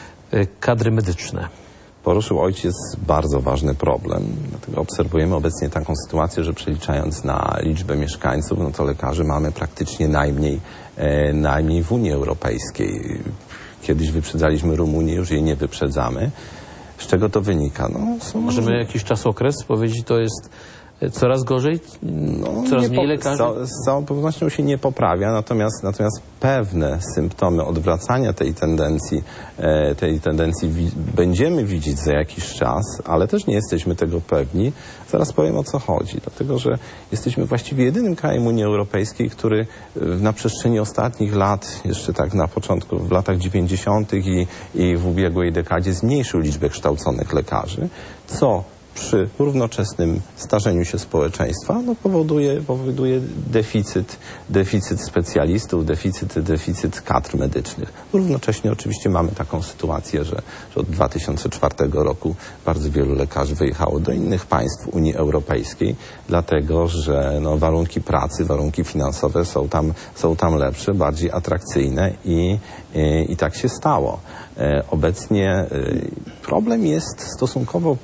Kadry medyczne. Poruszył ojciec bardzo ważny problem, dlatego obserwujemy obecnie taką sytuację, że przeliczając na liczbę mieszkańców, no to lekarzy mamy praktycznie najmniej, e, najmniej w Unii Europejskiej. Kiedyś wyprzedzaliśmy Rumunię, już jej nie wyprzedzamy. Z czego to wynika? No, są Możemy jakiś czasokres powiedzieć, to jest coraz gorzej, no, coraz mniej po, lekarzy? Z, z całą pewnością się nie poprawia, natomiast, natomiast pewne symptomy odwracania tej tendencji, e, tej tendencji wi będziemy widzieć za jakiś czas, ale też nie jesteśmy tego pewni. Zaraz powiem, o co chodzi. Dlatego, że jesteśmy właściwie jedynym krajem Unii Europejskiej, który na przestrzeni ostatnich lat, jeszcze tak na początku, w latach dziewięćdziesiątych i, i w ubiegłej dekadzie zmniejszył liczbę kształconych lekarzy, co przy równoczesnym starzeniu się społeczeństwa no, powoduje, powoduje deficyt, deficyt specjalistów, deficyt, deficyt kadr medycznych. Równocześnie oczywiście mamy taką sytuację, że, że od dwa tysiące czwartego roku bardzo wielu lekarzy wyjechało do innych państw Unii Europejskiej, dlatego że no, warunki pracy, warunki finansowe są tam, są tam lepsze, bardziej atrakcyjne i, i, i tak się stało. E, obecnie e, problem jest stosunkowo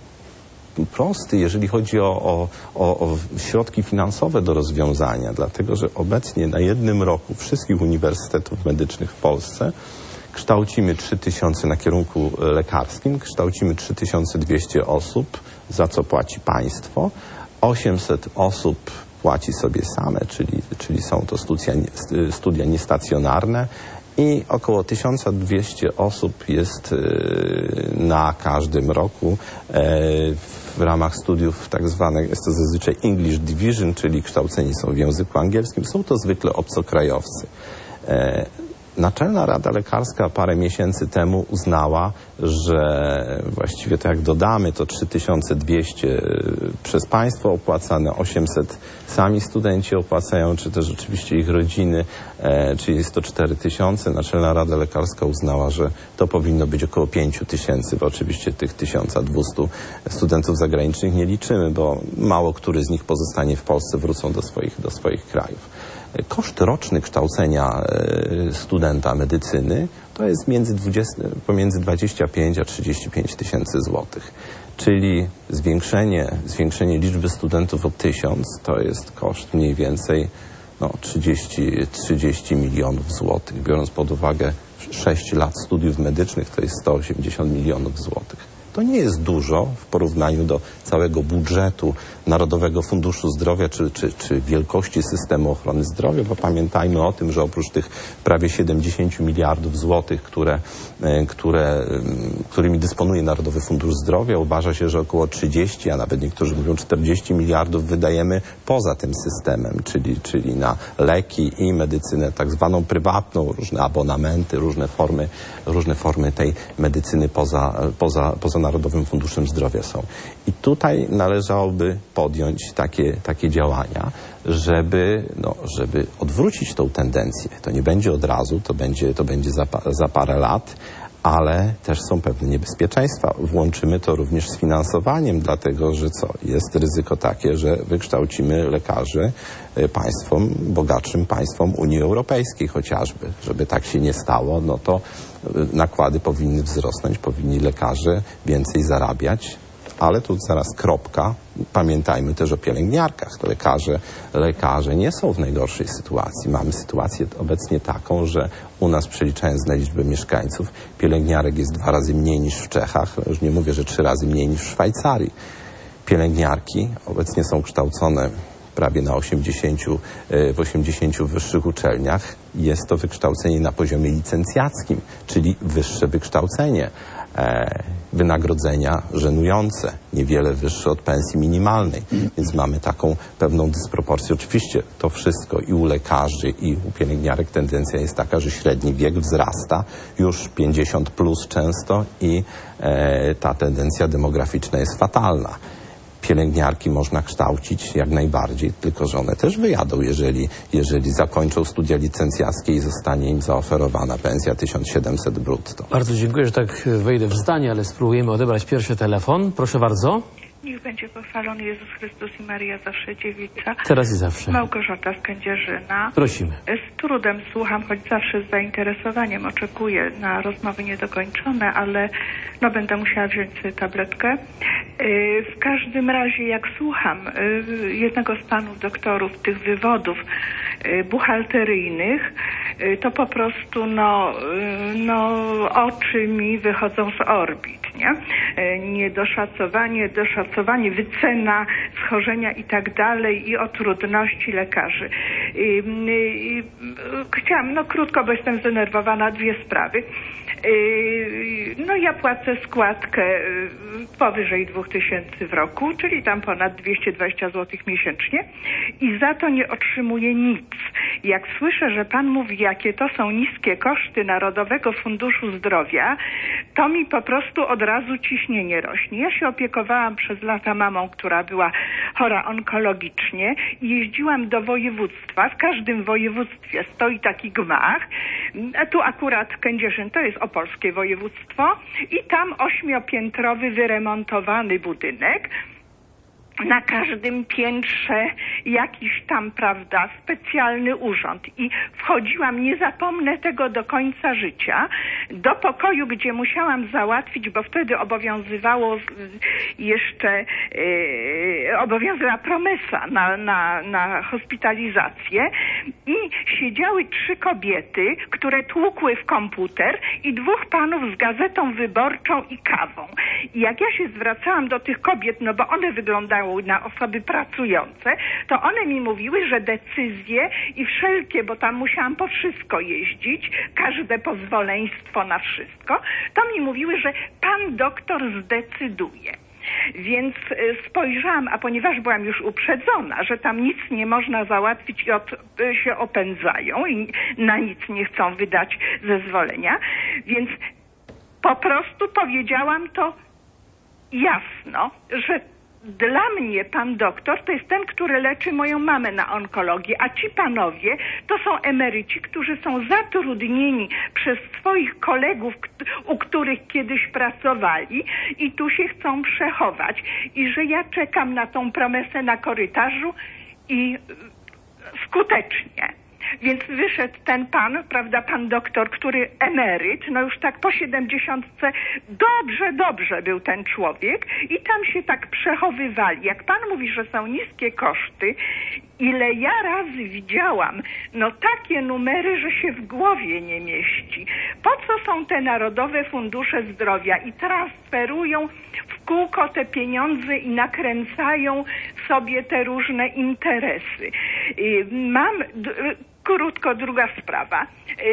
prosty, jeżeli chodzi o, o, o, o środki finansowe do rozwiązania, dlatego że obecnie na jednym roku wszystkich uniwersytetów medycznych w Polsce kształcimy trzy tysiące na kierunku lekarskim, kształcimy trzy tysiące dwieście osób, za co płaci państwo, osiemset osób płaci sobie same, czyli, czyli są to studia, studia niestacjonarne, i około tysiąc dwieście osób jest na każdym roku w ramach studiów tak zwanych, jest to zazwyczaj English Division, czyli kształceni są w języku angielskim. Są to zwykle obcokrajowcy. Naczelna Rada Lekarska parę miesięcy temu uznała, że właściwie to jak dodamy to trzy tysiące dwieście przez państwo opłacane, osiemset sami studenci opłacają, czy też oczywiście ich rodziny, e, czyli jest to cztery tysiące. Naczelna Rada Lekarska uznała, że to powinno być około pięć tysięcy, bo oczywiście tych tysiąc dwieście studentów zagranicznych nie liczymy, bo mało który z nich pozostanie w Polsce, wrócą do swoich, do swoich krajów. Koszt roczny kształcenia studenta medycyny to jest między dwadzieścia, pomiędzy dwadzieścia pięć a trzydzieści pięć tysięcy złotych. Czyli zwiększenie, zwiększenie liczby studentów o tysiąc to jest koszt mniej więcej no, trzydzieści, trzydzieści milionów złotych. Biorąc pod uwagę sześć lat studiów medycznych, to jest sto osiemdziesiąt milionów złotych. To nie jest dużo w porównaniu do całego budżetu Narodowego Funduszu Zdrowia czy, czy, czy wielkości systemu ochrony zdrowia, bo pamiętajmy o tym, że oprócz tych prawie siedemdziesiąt miliardów złotych, które, które, którymi dysponuje Narodowy Fundusz Zdrowia, uważa się, że około trzydzieści, a nawet niektórzy mówią czterdzieści miliardów wydajemy poza tym systemem, czyli, czyli na leki i medycynę tak zwaną prywatną, różne abonamenty, różne formy, różne formy tej medycyny poza, poza, poza Narodowym Funduszem Zdrowia są. I tutaj należałoby podjąć takie, takie działania, żeby, no, żeby odwrócić tą tendencję. To nie będzie od razu, to będzie, to będzie za, za parę lat, ale też są pewne niebezpieczeństwa. Włączymy to również z finansowaniem, dlatego że co? Jest ryzyko takie, że wykształcimy lekarzy państwom, bogatszym państwom Unii Europejskiej chociażby. Żeby tak się nie stało, no to nakłady powinny wzrosnąć, powinni lekarze więcej zarabiać, ale tu zaraz kropka. Pamiętajmy też o pielęgniarkach. To lekarze, lekarze nie są w najgorszej sytuacji. Mamy sytuację obecnie taką, że u nas, przeliczając na liczbę mieszkańców, pielęgniarek jest dwa razy mniej niż w Czechach. Już nie mówię, że trzy razy mniej niż w Szwajcarii. Pielęgniarki obecnie są kształcone prawie na osiemdziesięciu, w osiemdziesięciu wyższych uczelniach. Jest to wykształcenie na poziomie licencjackim, czyli wyższe wykształcenie. wynagrodzenia żenujące, niewiele wyższe od pensji minimalnej. Więc mamy taką pewną dysproporcję. Oczywiście to wszystko i u lekarzy, i u pielęgniarek tendencja jest taka, że średni wiek wzrasta, już pięćdziesiąt plus często i e, ta tendencja demograficzna jest fatalna. Pielęgniarki można kształcić jak najbardziej, tylko że one też wyjadą, jeżeli, jeżeli zakończą studia licencjackie i zostanie im zaoferowana pensja tysiąc siedemset brutto. Bardzo dziękuję, że tak wejdę w zdanie, ale spróbujemy odebrać pierwszy telefon. Proszę bardzo. Niech będzie pochwalony Jezus Chrystus i Maria zawsze dziewica. Teraz i zawsze. Małgorzata z Kędzierzyna. Prosimy. Z trudem słucham, choć zawsze z zainteresowaniem oczekuję na rozmowy niedokończone, ale no będę musiała wziąć sobie tabletkę. W każdym razie jak słucham jednego z panów doktorów tych wywodów buchalteryjnych, to po prostu no, no oczy mi wychodzą z orbit, nie? Niedoszacowanie, doszacowanie, wycena schorzenia i tak dalej i o trudności lekarzy. Chciałam, no krótko, bo jestem zdenerwowana, dwie sprawy. No ja płacę składkę powyżej dwóch tysięcy w roku, czyli tam ponad dwieście dwadzieścia złotych miesięcznie i za to nie otrzymuję nic. Jak słyszę, że pan mówi, jakie to są niskie koszty Narodowego Funduszu Zdrowia, to mi po prostu od razu ciśnienie rośnie. Ja się opiekowałam przez lata mamą, która była chora onkologicznie i jeździłam do województwa. W każdym województwie stoi taki gmach, a tu akurat Kędzierzyn to jest opolskie województwo i tam ośmiopiętrowy wyremontowany budynek. Na każdym piętrze jakiś tam, prawda, specjalny urząd. I wchodziłam, nie zapomnę tego do końca życia, do pokoju, gdzie musiałam załatwić, bo wtedy obowiązywało jeszcze, yy, obowiązywała promesa na, na, na hospitalizację i siedziały trzy kobiety, które tłukły w komputer i dwóch panów z gazetą wyborczą i kawą. I jak ja się zwracałam do tych kobiet, no bo one wyglądały na osoby pracujące, to one mi mówiły, że decyzje i wszelkie, bo tam musiałam po wszystko jeździć, każde pozwoleństwo na wszystko, to mi mówiły, że pan doktor zdecyduje. Więc spojrzałam, a ponieważ byłam już uprzedzona, że tam nic nie można załatwić i od, się opędzają i na nic nie chcą wydać zezwolenia, więc po prostu powiedziałam to jasno, że dla mnie pan doktor to jest ten, który leczy moją mamę na onkologię, a ci panowie to są emeryci, którzy są zatrudnieni przez swoich kolegów, u których kiedyś pracowali i tu się chcą przechować. I że ja czekam na tą promesę na korytarzu i skutecznie. Więc wyszedł ten pan, prawda, pan doktor, który emeryt, no już tak po siedemdziesiątce, dobrze, dobrze był ten człowiek i tam się tak przechowywali. Jak pan mówi, że są niskie koszty, ile ja razy widziałam, no takie numery, że się w głowie nie mieści. Po co są te Narodowe Fundusze Zdrowia i transferują w kółko te pieniądze i nakręcają sobie te różne interesy. Mam... Krótko, druga sprawa.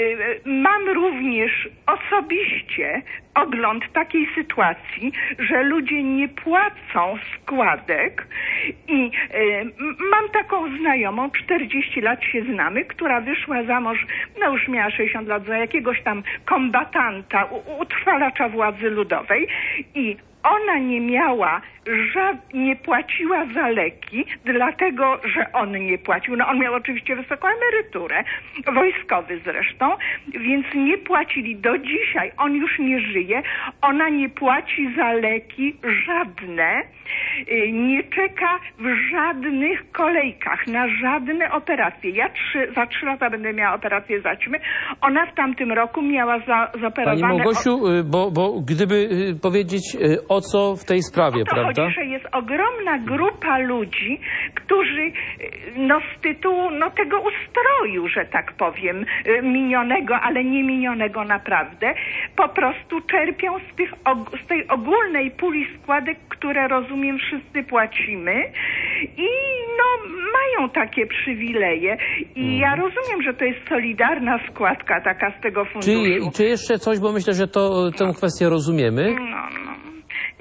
Mam również osobiście ogląd takiej sytuacji, że ludzie nie płacą składek i mam taką znajomą, czterdzieści lat się znamy, która wyszła za mąż, no już miała sześćdziesiąt lat, za jakiegoś tam kombatanta, utrwalacza władzy ludowej i ona nie miała, nie płaciła za leki, dlatego, że on nie płacił. No on miał oczywiście wysoką emeryturę, wojskowy zresztą, więc nie płacili. Do dzisiaj on już nie żyje, ona nie płaci za leki żadne, nie czeka w żadnych kolejkach, na żadne operacje. Ja trzy, za trzy lata będę miała operację zaćmy, ona w tamtym roku miała za, zaoperowane... Pani Małgosiu, bo, bo gdyby powiedzieć, o co w tej sprawie, o to prawda? Chodzi, że jest ogromna grupa ludzi, którzy no z tytułu no, tego ustroju, że tak powiem, minionego, ale nie minionego naprawdę, po prostu czerpią z, tych, z tej ogólnej puli składek, które rozumiem wszyscy płacimy i no mają takie przywileje i hmm. ja rozumiem, że to jest solidarna składka taka z tego funduszu. Czy, czy jeszcze coś, bo myślę, że to tę kwestię rozumiemy. No, no.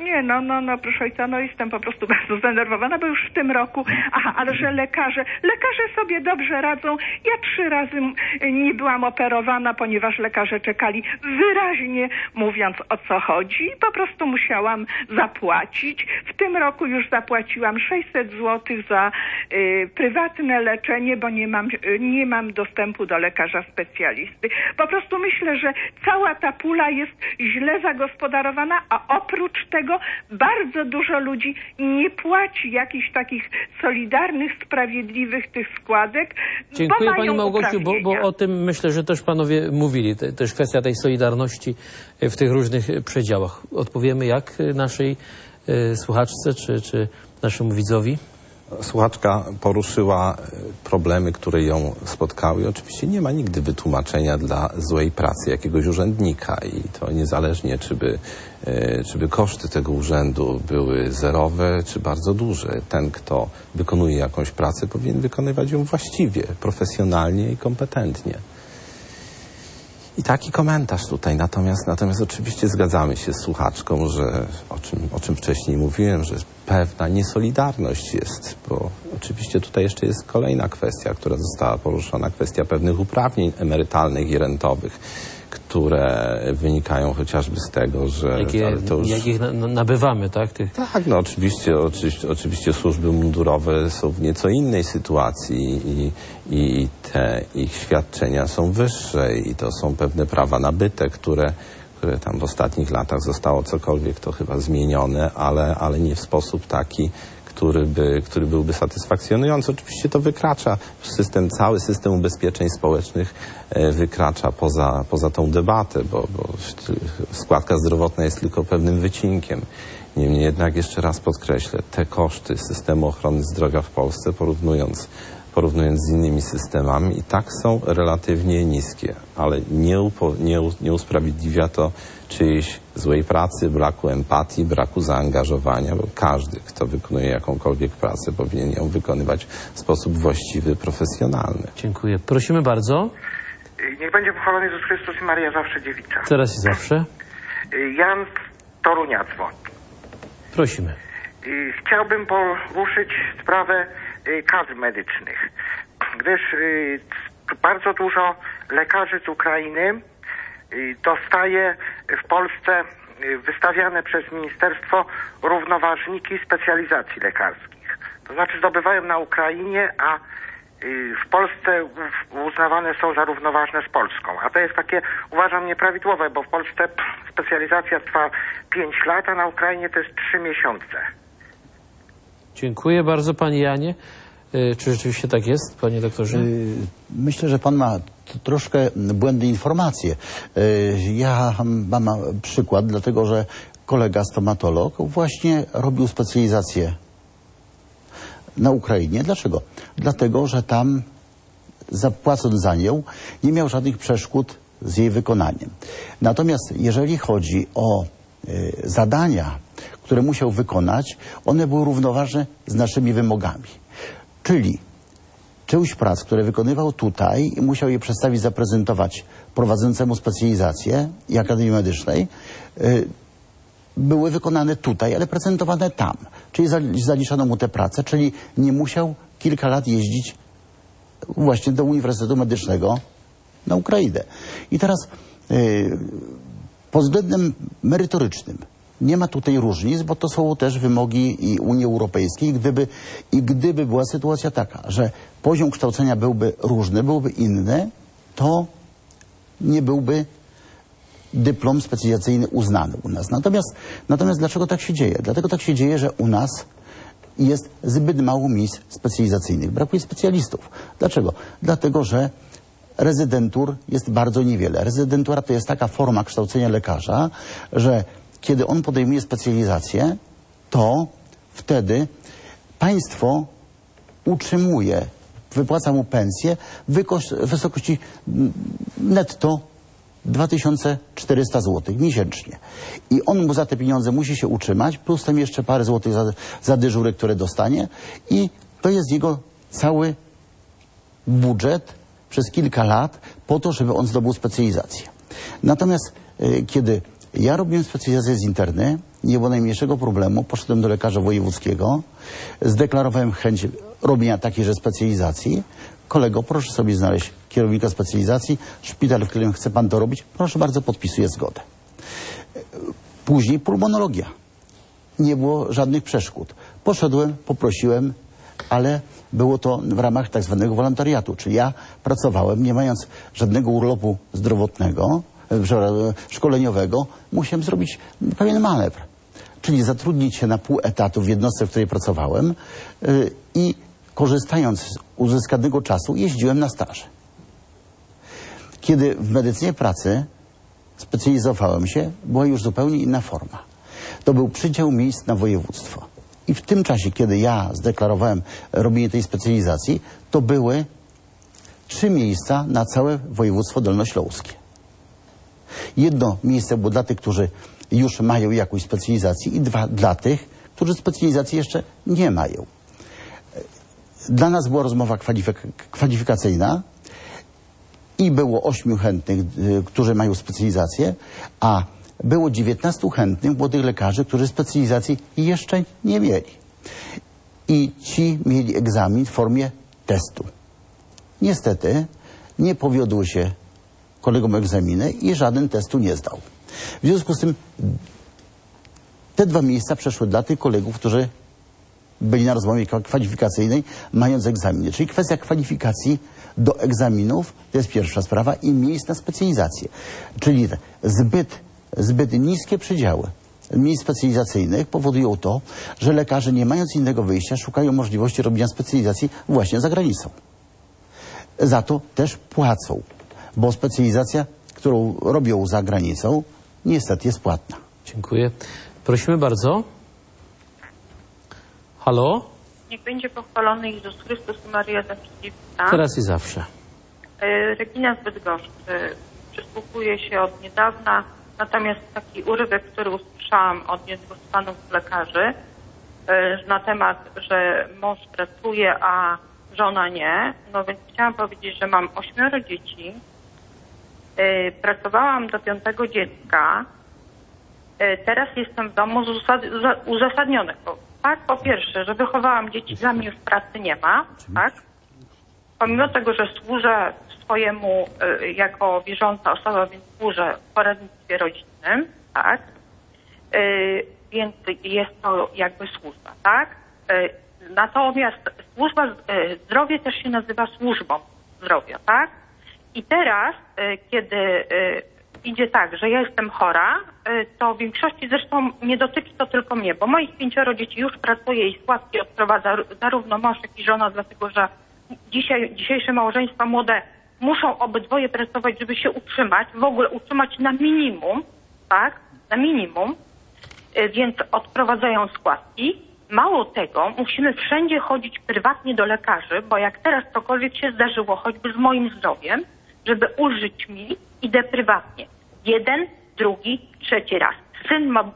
nie, no, no, no, proszę ojca, no jestem po prostu bardzo zdenerwowana, bo już w tym roku, aha, ale że lekarze, lekarze sobie dobrze radzą. Ja trzy razy nie byłam operowana, ponieważ lekarze czekali, wyraźnie mówiąc, o co chodzi. Po prostu musiałam zapłacić. W tym roku już zapłaciłam sześćset złotych za y, prywatne leczenie, bo nie mam, y, nie mam dostępu do lekarza specjalisty. Po prostu myślę, że cała ta pula jest źle zagospodarowana, a oprócz tego bardzo dużo ludzi nie płaci jakichś takich solidarnych, sprawiedliwych tych składek. Dziękuję bo Pani Małgosiu, bo, bo o tym myślę, że też Panowie mówili. Te, też kwestia tej solidarności w tych różnych przedziałach. Odpowiemy jak naszej y, słuchaczce czy, czy naszemu widzowi? Słuchaczka poruszyła problemy, które ją spotkały. Oczywiście nie ma nigdy wytłumaczenia dla złej pracy jakiegoś urzędnika i to niezależnie, czy by, czy by koszty tego urzędu były zerowe, czy bardzo duże. Ten, kto wykonuje jakąś pracę, powinien wykonywać ją właściwie, profesjonalnie i kompetentnie. I taki komentarz tutaj. Natomiast, natomiast oczywiście zgadzamy się z słuchaczką, że o czym, o czym wcześniej mówiłem, że pewna niesolidarność jest, bo oczywiście tutaj jeszcze jest kolejna kwestia, która została poruszona, kwestia pewnych uprawnień emerytalnych i rentowych, które wynikają chociażby z tego, że... Jakie, ale to już... Jakich na, nabywamy, tak? Tych... Tak, no oczywiście, oczywiście, oczywiście służby mundurowe są w nieco innej sytuacji i, i te ich świadczenia są wyższe i to są pewne prawa nabyte, które, które tam w ostatnich latach zostało cokolwiek to chyba zmienione, ale, ale nie w sposób taki, który, by, który byłby satysfakcjonujący. Oczywiście to wykracza, system, cały system ubezpieczeń społecznych e, wykracza poza, poza tą debatę, bo, bo składka zdrowotna jest tylko pewnym wycinkiem. Niemniej jednak jeszcze raz podkreślę, te koszty systemu ochrony zdrowia w Polsce, porównując, porównując z innymi systemami, i tak są relatywnie niskie, ale nie, upo, nie, nie usprawiedliwia to czyjejś złej pracy, braku empatii, braku zaangażowania, bo każdy, kto wykonuje jakąkolwiek pracę, powinien ją wykonywać w sposób właściwy, profesjonalny. Dziękuję. Prosimy bardzo. Niech będzie pochwalony Jezus Chrystus i Maria zawsze dziewica. Teraz i zawsze. Jan z Torunia dzwoni. Prosimy. Chciałbym poruszyć sprawę kadr medycznych, gdyż bardzo dużo lekarzy z Ukrainy dostaje w Polsce wystawiane przez ministerstwo równoważniki specjalizacji lekarskich. To znaczy zdobywają na Ukrainie, a w Polsce uznawane są za równoważne z Polską. A to jest takie, uważam, nieprawidłowe, bo w Polsce specjalizacja trwa pięć lat, a na Ukrainie to jest trzy miesiące. Dziękuję bardzo Panie Janie. Czy rzeczywiście tak jest, Panie doktorze? Myślę, że Pan ma troszkę błędne informacje. Ja mam przykład, dlatego że kolega stomatolog właśnie robił specjalizację na Ukrainie. Dlaczego? Dlatego, że tam zapłacąc za nią nie miał żadnych przeszkód z jej wykonaniem. Natomiast jeżeli chodzi o y, zadania, które musiał wykonać, one były równoważne z naszymi wymogami. Czyli część prac, które wykonywał tutaj i musiał je przedstawić, zaprezentować prowadzącemu specjalizację i Akademii Medycznej, y, były wykonane tutaj, ale prezentowane tam. Czyli zaliczano mu tę pracę, czyli nie musiał kilka lat jeździć właśnie do Uniwersytetu Medycznego na Ukrainę. I teraz yy, pod względem merytorycznym nie ma tutaj różnic, bo to są też wymogi i Unii Europejskiej. Gdyby, I gdyby była sytuacja taka, że poziom kształcenia byłby różny, byłby inny, to nie byłby dyplom specjalizacyjny uznany u nas. Natomiast, natomiast dlaczego tak się dzieje? Dlatego tak się dzieje, że u nas jest zbyt mało miejsc specjalizacyjnych. Brakuje specjalistów. Dlaczego? Dlatego, że rezydentur jest bardzo niewiele. Rezydentura to jest taka forma kształcenia lekarza, że kiedy on podejmuje specjalizację, to wtedy państwo utrzymuje, wypłaca mu pensję w wysokości netto dwa tysiące czterysta złotych miesięcznie. I on mu za te pieniądze musi się utrzymać, plus tam jeszcze parę złotych za, za dyżury, które dostanie, i to jest jego cały budżet przez kilka lat po to, żeby on zdobył specjalizację. Natomiast y, kiedy Ja robiłem specjalizację z interny, nie było najmniejszego problemu, poszedłem do lekarza wojewódzkiego, zdeklarowałem chęć robienia takiejże specjalizacji. Kolego, proszę sobie znaleźć kierownika specjalizacji, szpital, w którym chce pan to robić, proszę bardzo, podpisuję zgodę. Później pulmonologia. Nie było żadnych przeszkód. Poszedłem, poprosiłem, ale było to w ramach tak zwanego wolontariatu, czyli ja pracowałem, nie mając żadnego urlopu zdrowotnego, szkoleniowego, musiałem zrobić pewien manewr, czyli zatrudnić się na pół etatu w jednostce, w której pracowałem yy, i korzystając z uzyskanego czasu jeździłem na staże. Kiedy w medycynie pracy specjalizowałem się, była już zupełnie inna forma. To był przydział miejsc na województwo. I w tym czasie, kiedy ja zdeklarowałem robienie tej specjalizacji, to były trzy miejsca na całe województwo dolnośląskie. Jedno miejsce było dla tych, którzy już mają jakąś specjalizację i dwa dla tych, którzy specjalizacji jeszcze nie mają. Dla nas była rozmowa kwalifik kwalifikacyjna i było ośmiu chętnych, którzy mają specjalizację, a było dziewiętnastu chętnych młodych lekarzy, którzy specjalizacji jeszcze nie mieli. I ci mieli egzamin w formie testu. Niestety nie powiodły się kolegom egzaminy i żaden testu nie zdał. W związku z tym te dwa miejsca przeszły dla tych kolegów, którzy byli na rozmowie kwalifikacyjnej, mając egzaminy. Czyli kwestia kwalifikacji do egzaminów to jest pierwsza sprawa i miejsc na specjalizację. Czyli zbyt, zbyt niskie przedziały miejsc specjalizacyjnych powodują to, że lekarze, nie mając innego wyjścia, szukają możliwości robienia specjalizacji właśnie za granicą. Za to też płacą, bo specjalizacja, którą robią za granicą, niestety jest płatna. Dziękuję. Prosimy bardzo. Halo? Niech będzie pochwalony Jezus Chrystus i Maria Zawsze. Teraz i zawsze. Regina z Bydgoszczy. Przysłuchuję się od niedawna, natomiast taki urywek, który usłyszałam od jednego z panów lekarzy na temat, że mąż pracuje, a żona nie. No więc chciałam powiedzieć, że mam ośmioro dzieci. Pracowałam do piątego dziecka. Teraz jestem w domu z uzasadnionych. Tak, po pierwsze, że wychowałam dzieci, dla mnie już pracy nie ma, tak? Pomimo tego, że służę swojemu y, jako wierząca osoba, więc służę w poradnictwie rodzinnym, tak? Y, więc jest to jakby służba, tak? Y, natomiast służba, y, zdrowie też się nazywa służbą zdrowia, tak? I teraz, y, kiedy y, idzie tak, że ja jestem chora, to w większości zresztą nie dotyczy to tylko mnie, bo moich pięcioro dzieci już pracuje i składki odprowadza zarówno mąż, jak i żona, dlatego że dzisiaj, dzisiejsze małżeństwa młode muszą obydwoje pracować, żeby się utrzymać, w ogóle utrzymać na minimum, tak, na minimum, więc odprowadzają składki. Mało tego, musimy wszędzie chodzić prywatnie do lekarzy, bo jak teraz cokolwiek się zdarzyło, choćby z moim zdrowiem, żeby ulżyć mi, idę prywatnie. Jeden, drugi, trzeci raz. Syn ma y,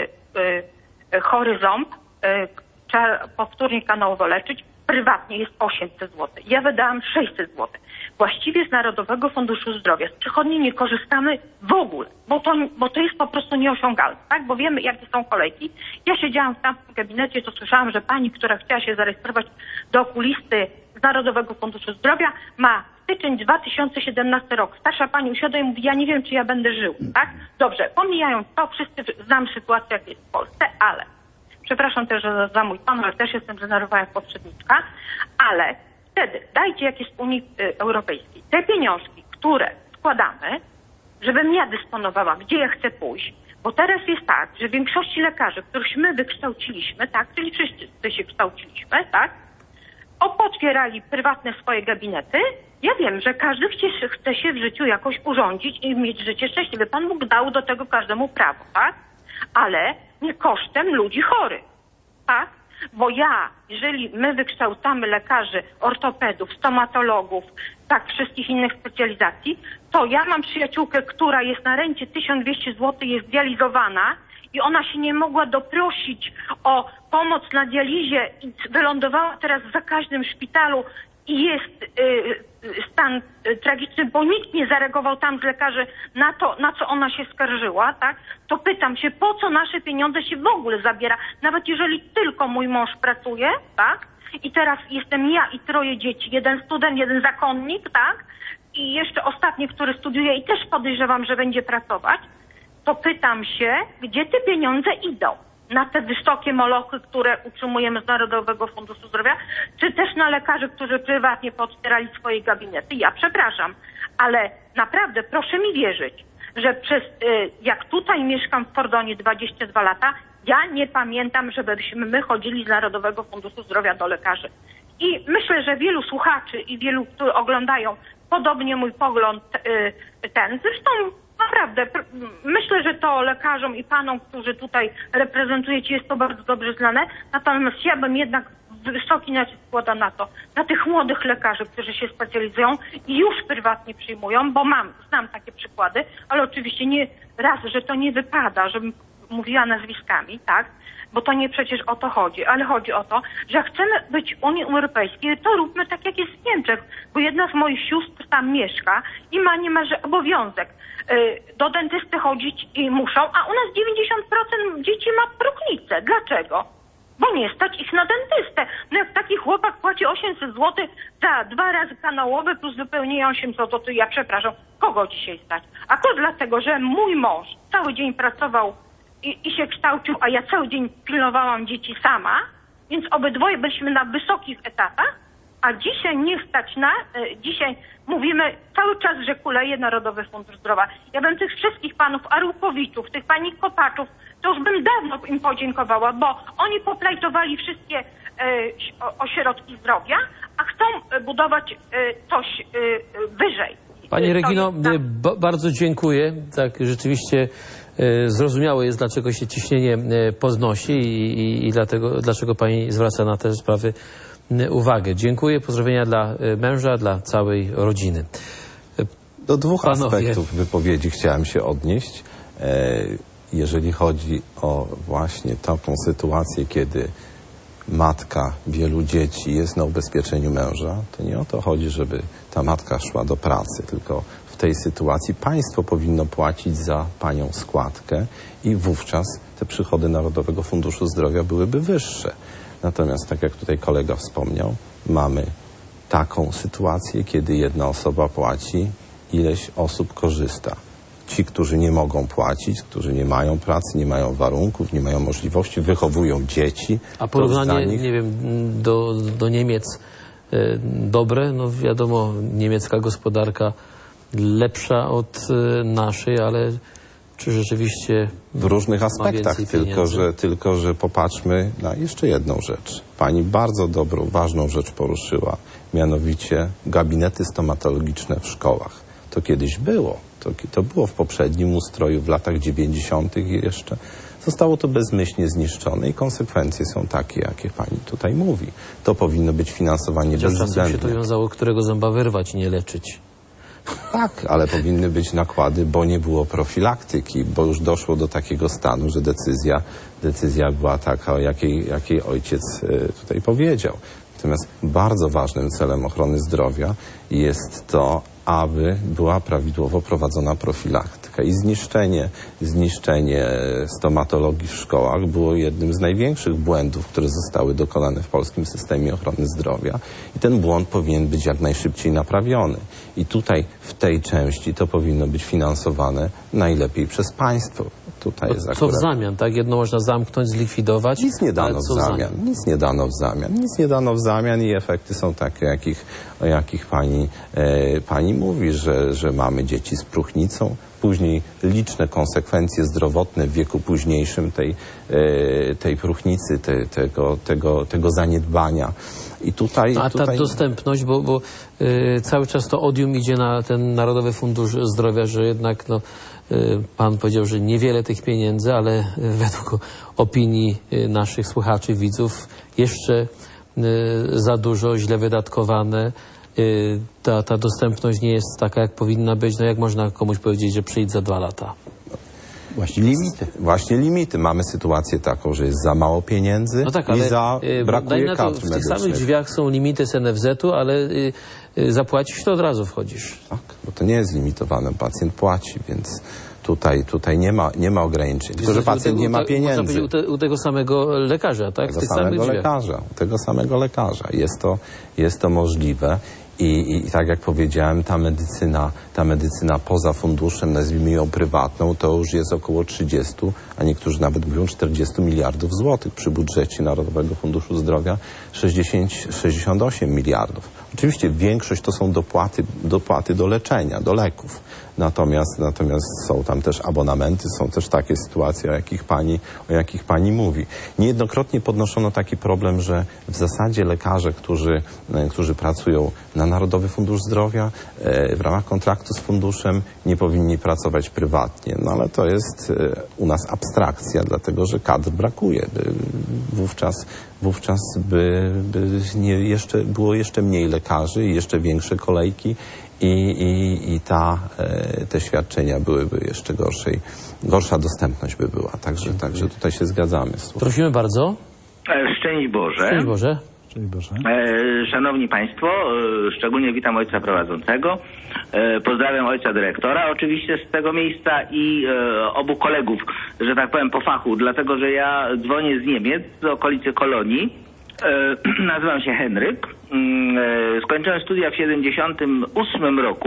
y, chory ząb, y, trzeba powtórnie kanałowo leczyć. Prywatnie jest osiemset złotych. Ja wydałam sześćset złotych. Właściwie z Narodowego Funduszu Zdrowia, z przychodni nie korzystamy w ogóle, bo to, bo to jest po prostu nieosiągalne, tak? Bo wiemy, jakie są kolejki. Ja siedziałam w tamtym gabinecie, to słyszałam, że pani, która chciała się zarejestrować do okulisty z Narodowego Funduszu Zdrowia, ma styczeń dwa tysiące siedemnasty rok. Starsza pani usiadła i mówi, ja nie wiem, czy ja będę żył, tak? Dobrze, pomijając to, wszyscy znam sytuację, jak jest w Polsce, ale przepraszam też za, za mój pan, ale też jestem zdenerwowana jak poprzedniczka, ale wtedy dajcie jakieś z Unii y, Europejskiej te pieniążki, które składamy, żebym ja dysponowała, gdzie ja chcę pójść, bo teraz jest tak, że w większości lekarzy, których my wykształciliśmy, tak, czyli wszyscy się kształciliśmy, tak, otwierali prywatne swoje gabinety. Ja wiem, że każdy chce, chce się w życiu jakoś urządzić i mieć życie szczęśliwe. Pan Bóg dał do tego każdemu prawo, tak? Ale nie kosztem ludzi chorych, tak? Bo ja, jeżeli my wykształcamy lekarzy, ortopedów, stomatologów, tak, wszystkich innych specjalizacji, to ja mam przyjaciółkę, która jest na rencie tysiąc dwieście złotych, jest dializowana i ona się nie mogła doprosić o pomoc na dializie i wylądowała teraz w zakaźnym szpitalu i jest y, stan y, tragiczny, bo nikt nie zareagował tam z lekarzy na to, na co ona się skarżyła, tak, to pytam się, po co nasze pieniądze się w ogóle zabiera, nawet jeżeli tylko mój mąż pracuje, tak, i teraz jestem ja i troje dzieci, jeden student, jeden zakonnik, tak, i jeszcze ostatni, który studiuje i też podejrzewam, że będzie pracować, to pytam się, gdzie te pieniądze idą? Na te wysokie molochy, które utrzymujemy z Narodowego Funduszu Zdrowia, czy też na lekarzy, którzy prywatnie pootwierali swoje gabinety. Ja przepraszam, ale naprawdę proszę mi wierzyć, że przez, jak tutaj mieszkam w Kordonie dwadzieścia dwa lata, ja nie pamiętam, żebyśmy my chodzili z Narodowego Funduszu Zdrowia do lekarzy. I myślę, że wielu słuchaczy i wielu, którzy oglądają, podobnie mój pogląd ten. Zresztą naprawdę, myślę, że to lekarzom i panom, którzy tutaj reprezentujecie, jest to bardzo dobrze znane. Natomiast ja bym jednak wysoki nacisk kładła na to, na tych młodych lekarzy, którzy się specjalizują i już prywatnie przyjmują, bo mam, znam takie przykłady, ale oczywiście nie raz, że to nie wypada, żebym mówiła nazwiskami, tak? Bo to nie przecież o to chodzi, ale chodzi o to, że jak chcemy być w Unii Europejskiej, to róbmy tak, jak jest w Niemczech, bo jedna z moich sióstr tam mieszka i ma niemalże obowiązek y, do dentysty chodzić i muszą, a u nas dziewięćdziesiąt procent dzieci ma próchnicę. Dlaczego? Bo nie stać ich na dentystę. No jak taki chłopak płaci osiemset złotych za dwa razy kanałowe plus wypełnienie osiemset złotych, to ja przepraszam, kogo dzisiaj stać? A to dlatego, że mój mąż cały dzień pracował I, i się kształcił, a ja cały dzień pilnowałam dzieci sama, więc obydwoje byliśmy na wysokich etatach, a dzisiaj nie stać na, y, dzisiaj mówimy cały czas, że kuleje Narodowy Fundusz Zdrowia. Ja bym tych wszystkich panów Arłukowiczów, tych pani Kopaczów, to już bym dawno im podziękowała, bo oni poplajtowali wszystkie y, ośrodki zdrowia, a chcą budować y, coś y, wyżej. Pani Regino, ba bardzo dziękuję. Tak, rzeczywiście e, zrozumiałe jest, dlaczego się ciśnienie e, podnosi i, i, i dlatego, dlaczego Pani zwraca na te sprawy e, uwagę. Dziękuję. Pozdrowienia dla e, męża, dla całej rodziny. E, Do dwóch Panowie. aspektów wypowiedzi chciałem się odnieść. E, jeżeli chodzi o właśnie taką sytuację, kiedy matka wielu dzieci jest na ubezpieczeniu męża, to nie o to chodzi, żeby ta matka szła do pracy, tylko w tej sytuacji państwo powinno płacić za panią składkę i wówczas te przychody Narodowego Funduszu Zdrowia byłyby wyższe. Natomiast, tak jak tutaj kolega wspomniał, mamy taką sytuację, kiedy jedna osoba płaci, ileś osób korzysta. Ci, którzy nie mogą płacić, którzy nie mają pracy, nie mają warunków, nie mają możliwości, wychowują dzieci. A porównanie, nich... nie wiem, do, do Niemiec e, dobre? No wiadomo, niemiecka gospodarka lepsza od e, naszej, ale czy rzeczywiście w różnych aspektach, tylko że, tylko że popatrzmy na jeszcze jedną rzecz. Pani bardzo dobrą, ważną rzecz poruszyła, mianowicie gabinety stomatologiczne w szkołach. To kiedyś było. To, to było w poprzednim ustroju w latach dziewięćdziesiątych jeszcze. Zostało to bezmyślnie zniszczone i konsekwencje są takie, jakie pani tutaj mówi. To powinno być finansowanie bezwzględne. Czasem się to wiązało, którego zęba wyrwać i nie leczyć. Tak, ale powinny być nakłady, bo nie było profilaktyki, bo już doszło do takiego stanu, że decyzja, decyzja była taka, o jakiej, jakiej ojciec tutaj powiedział. Natomiast bardzo ważnym celem ochrony zdrowia jest to, aby była prawidłowo prowadzona profilaktyka. I zniszczenie, zniszczenie stomatologii w szkołach było jednym z największych błędów, które zostały dokonane w polskim systemie ochrony zdrowia. I ten błąd powinien być jak najszybciej naprawiony. I tutaj w tej części to powinno być finansowane najlepiej przez państwo. Tutaj jest co akurat... w zamian, tak? Jedno można zamknąć, zlikwidować. Nic nie dano w zamian. zamian. Nic nie dano w zamian. Nic nie dano w zamian i efekty są takie, jakich, o jakich pani, e, pani mówi, że, że mamy dzieci z próchnicą. Później liczne konsekwencje zdrowotne w wieku późniejszym tej, e, tej próchnicy, te, tego, tego, tego zaniedbania. I tutaj, A tutaj... ta dostępność, bo, bo y, cały czas to odium idzie na ten Narodowy Fundusz Zdrowia, że jednak no, y, pan powiedział, że niewiele tych pieniędzy, ale y, według opinii y, naszych słuchaczy, widzów jeszcze y, za dużo, źle wydatkowane. Y, ta, ta dostępność nie jest taka, jak powinna być. No jak można komuś powiedzieć, że przyjdź za dwa lata? Właśnie limity. Właśnie limity. Mamy sytuację taką, że jest za mało pieniędzy No tak, i ale za y, brakuje na to, kadr w tych medycznych. samych drzwiach są limity z N F Z-u, ale y, y, zapłacisz, to od razu wchodzisz. Tak, bo to nie jest limitowane, pacjent płaci, więc tutaj, tutaj nie ma, nie ma ograniczeń. Tylko, że pacjent nie ma pieniędzy. U, te, u tego samego lekarza, tak? Tego w tych samych samego drzwiach. lekarza, tego samego lekarza. Jest to, jest to możliwe i, i, i tak jak powiedziałem, ta medycyna, ta medycyna poza funduszem, nazwijmy ją prywatną, to już jest około trzydzieści, a niektórzy nawet mówią czterdzieści miliardów złotych przy budżecie Narodowego Funduszu Zdrowia sześćdziesiąt, sześćdziesiąt osiem miliardów. Oczywiście większość to są dopłaty, dopłaty do leczenia, do leków. Natomiast, natomiast są tam też abonamenty, są też takie sytuacje, o jakich pani, o jakich pani mówi. Niejednokrotnie podnoszono taki problem, że w zasadzie lekarze, którzy, którzy pracują na Narodowy Fundusz Zdrowia w ramach kontraktu z funduszem nie powinni pracować prywatnie. No ale to jest u nas abstrakcja, dlatego że kadr brakuje. Wówczas, wówczas by, by nie jeszcze, było jeszcze mniej lekarzy i jeszcze większe kolejki. I, i, i ta, e, te świadczenia byłyby jeszcze gorszej, gorsza dostępność by była. Także, także tutaj się zgadzamy. Prosimy bardzo. Szczęść Boże. Szczęść Boże. Szczęść Boże. E, szanowni Państwo, e, szczególnie witam ojca prowadzącego. E, pozdrawiam ojca dyrektora oczywiście z tego miejsca i e, obu kolegów, że tak powiem po fachu, dlatego że ja dzwonię z Niemiec, z okolicy Kolonii. E, nazywam się Henryk. E, skończyłem studia w siedemdziesiątym ósmym roku.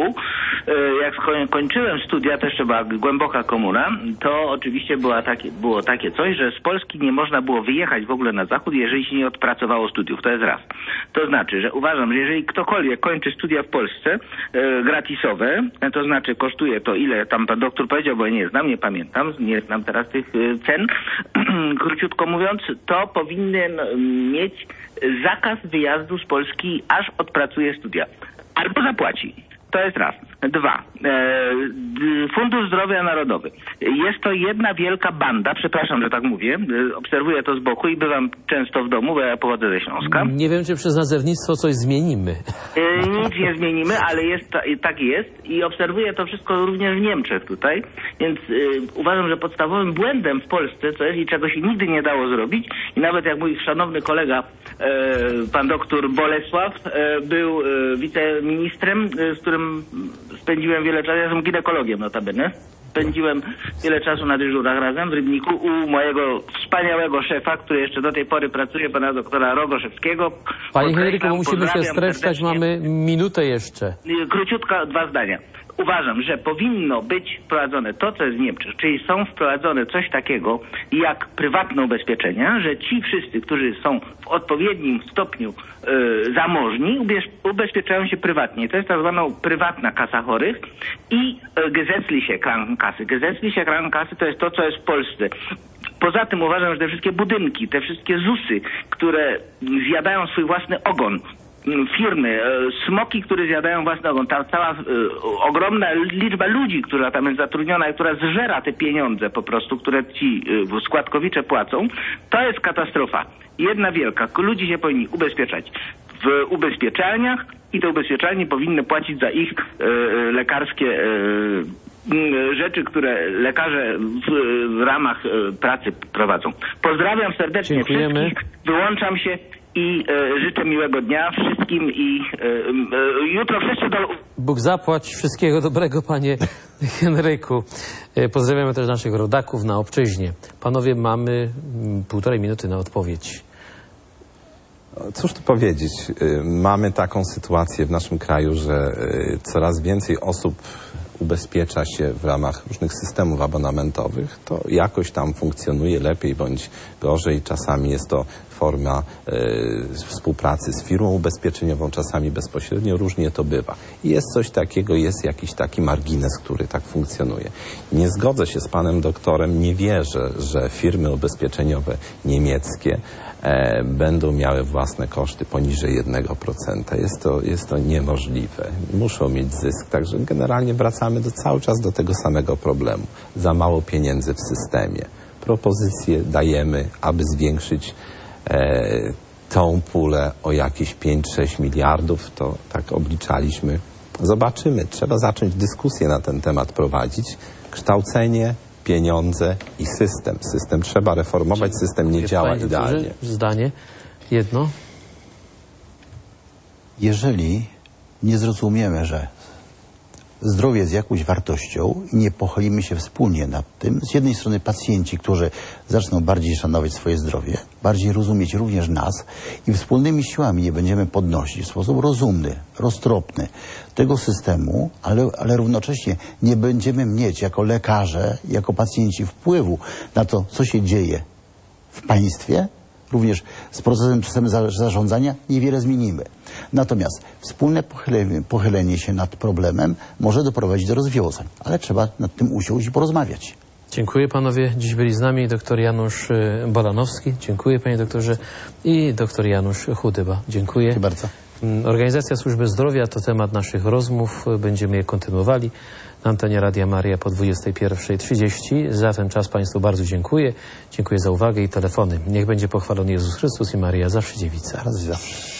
E, jak skończyłem studia, to jeszcze była głęboka komuna, to oczywiście była takie, było takie coś, że z Polski nie można było wyjechać w ogóle na zachód, jeżeli się nie odpracowało studiów. To jest raz. To znaczy, że uważam, że jeżeli ktokolwiek kończy studia w Polsce e, gratisowe, to znaczy kosztuje to, ile tam pan doktor powiedział, bo ja nie znam, nie pamiętam, nie znam teraz tych e, cen, króciutko mówiąc, to powinien mieć zakaz wyjazdu z Polski, aż odpracuje studia. Albo zapłaci. To jest raz. Dwa. E, Fundusz Zdrowia Narodowy. Jest to jedna wielka banda, przepraszam, że tak mówię, e, obserwuję to z boku i bywam często w domu, bo ja pochodzę ze Śląska. Nie wiem, czy przez nazewnictwo coś zmienimy. E, nic nie zmienimy, ale jest, tak jest i obserwuję to wszystko również w Niemczech tutaj, więc e, uważam, że podstawowym błędem w Polsce, co jest i czego się nigdy nie dało zrobić, i nawet jak mój szanowny kolega, e, pan doktor Bolesław, e, był e, wiceministrem, e, z którym spędziłem wiele czasu, ja jestem ginekologiem notabene, spędziłem wiele czasu na dyżurach razem w Rybniku u mojego wspaniałego szefa, który jeszcze do tej pory pracuje, pana doktora Rogoszewskiego. Panie Henryku, musimy się streszczać, mamy minutę jeszcze. Króciutko, dwa zdania. Uważam, że powinno być wprowadzone to, co jest w Niemczech, czyli są wprowadzone coś takiego jak prywatne ubezpieczenia, że ci wszyscy, którzy są w odpowiednim stopniu y, zamożni, ubierz, ubezpieczają się prywatnie. To jest tak zwana prywatna kasa chorych i y, gesetzliche Krankenkasse. Gesetzliche Krankenkasse to jest to, co jest w Polsce. Poza tym uważam, że te wszystkie budynki, te wszystkie zusy, które zjadają swój własny ogon, firmy, smoki, które zjadają własny ogon, ta cała y, ogromna liczba ludzi, która tam jest zatrudniona i która zżera te pieniądze po prostu, które ci y, składkowicze płacą, to jest katastrofa. Jedna wielka. Ludzie się powinni ubezpieczać w ubezpieczalniach i te ubezpieczalnie powinny płacić za ich y, lekarskie y, rzeczy, które lekarze w, w ramach y, pracy prowadzą. Pozdrawiam serdecznie Dziękujemy. wszystkich. Wyłączam się i e, życzę miłego dnia wszystkim i e, e, jutro wszyscy do... Bóg zapłać. Wszystkiego dobrego, panie Henryku. E, Pozdrawiamy też naszych rodaków na obczyźnie. Panowie, mamy mm, półtorej minuty na odpowiedź. Cóż tu powiedzieć? Y, Mamy taką sytuację w naszym kraju, że y, coraz więcej osób ubezpiecza się w ramach różnych systemów abonamentowych. To jakoś tam funkcjonuje lepiej bądź gorzej. Czasami jest to forma y, współpracy z firmą ubezpieczeniową, czasami bezpośrednio. Różnie to bywa. I jest coś takiego, jest jakiś taki margines, który tak funkcjonuje. Nie zgodzę się z panem doktorem. Nie wierzę, że firmy ubezpieczeniowe niemieckie e, będą miały własne koszty poniżej jednego procenta. Jest to, jest to niemożliwe. Muszą mieć zysk. Także generalnie wracamy do, cały czas do tego samego problemu. Za mało pieniędzy w systemie. Propozycje dajemy, aby zwiększyć e, tą pulę o jakieś pięć sześć miliardów. To tak obliczaliśmy. Zobaczymy. Trzeba zacząć dyskusję na ten temat prowadzić. Kształcenie pieniądze i system. System trzeba reformować, system nie działa Panie doktorze, idealnie. zdanie jedno. Jeżeli nie zrozumiemy, że zdrowie jest jakąś wartością i nie pochylimy się wspólnie nad tym, z jednej strony pacjenci, którzy zaczną bardziej szanować swoje zdrowie, bardziej rozumieć również nas i wspólnymi siłami nie będziemy podnosić w sposób rozumny, roztropny tego systemu, ale, ale równocześnie nie będziemy mieć jako lekarze, jako pacjenci wpływu na to, co się dzieje w państwie, również z procesem systemu zarządzania niewiele zmienimy. Natomiast wspólne pochylenie, pochylenie się nad problemem może doprowadzić do rozwiązań, ale trzeba nad tym usiąść i porozmawiać. Dziękuję panowie. Dziś byli z nami dr Janusz Bolanowski. Dziękuję panie doktorze. I dr Janusz Chudyba. Dziękuję. Dziękuję bardzo. Organizacja Służby Zdrowia to temat naszych rozmów. Będziemy je kontynuowali na antenie Radia Maryja po dwudziestej pierwszej trzydzieści. Za ten czas państwu bardzo dziękuję. Dziękuję za uwagę i telefony. Niech będzie pochwalony Jezus Chrystus i Maryja zawsze dziewica. Raz zawsze.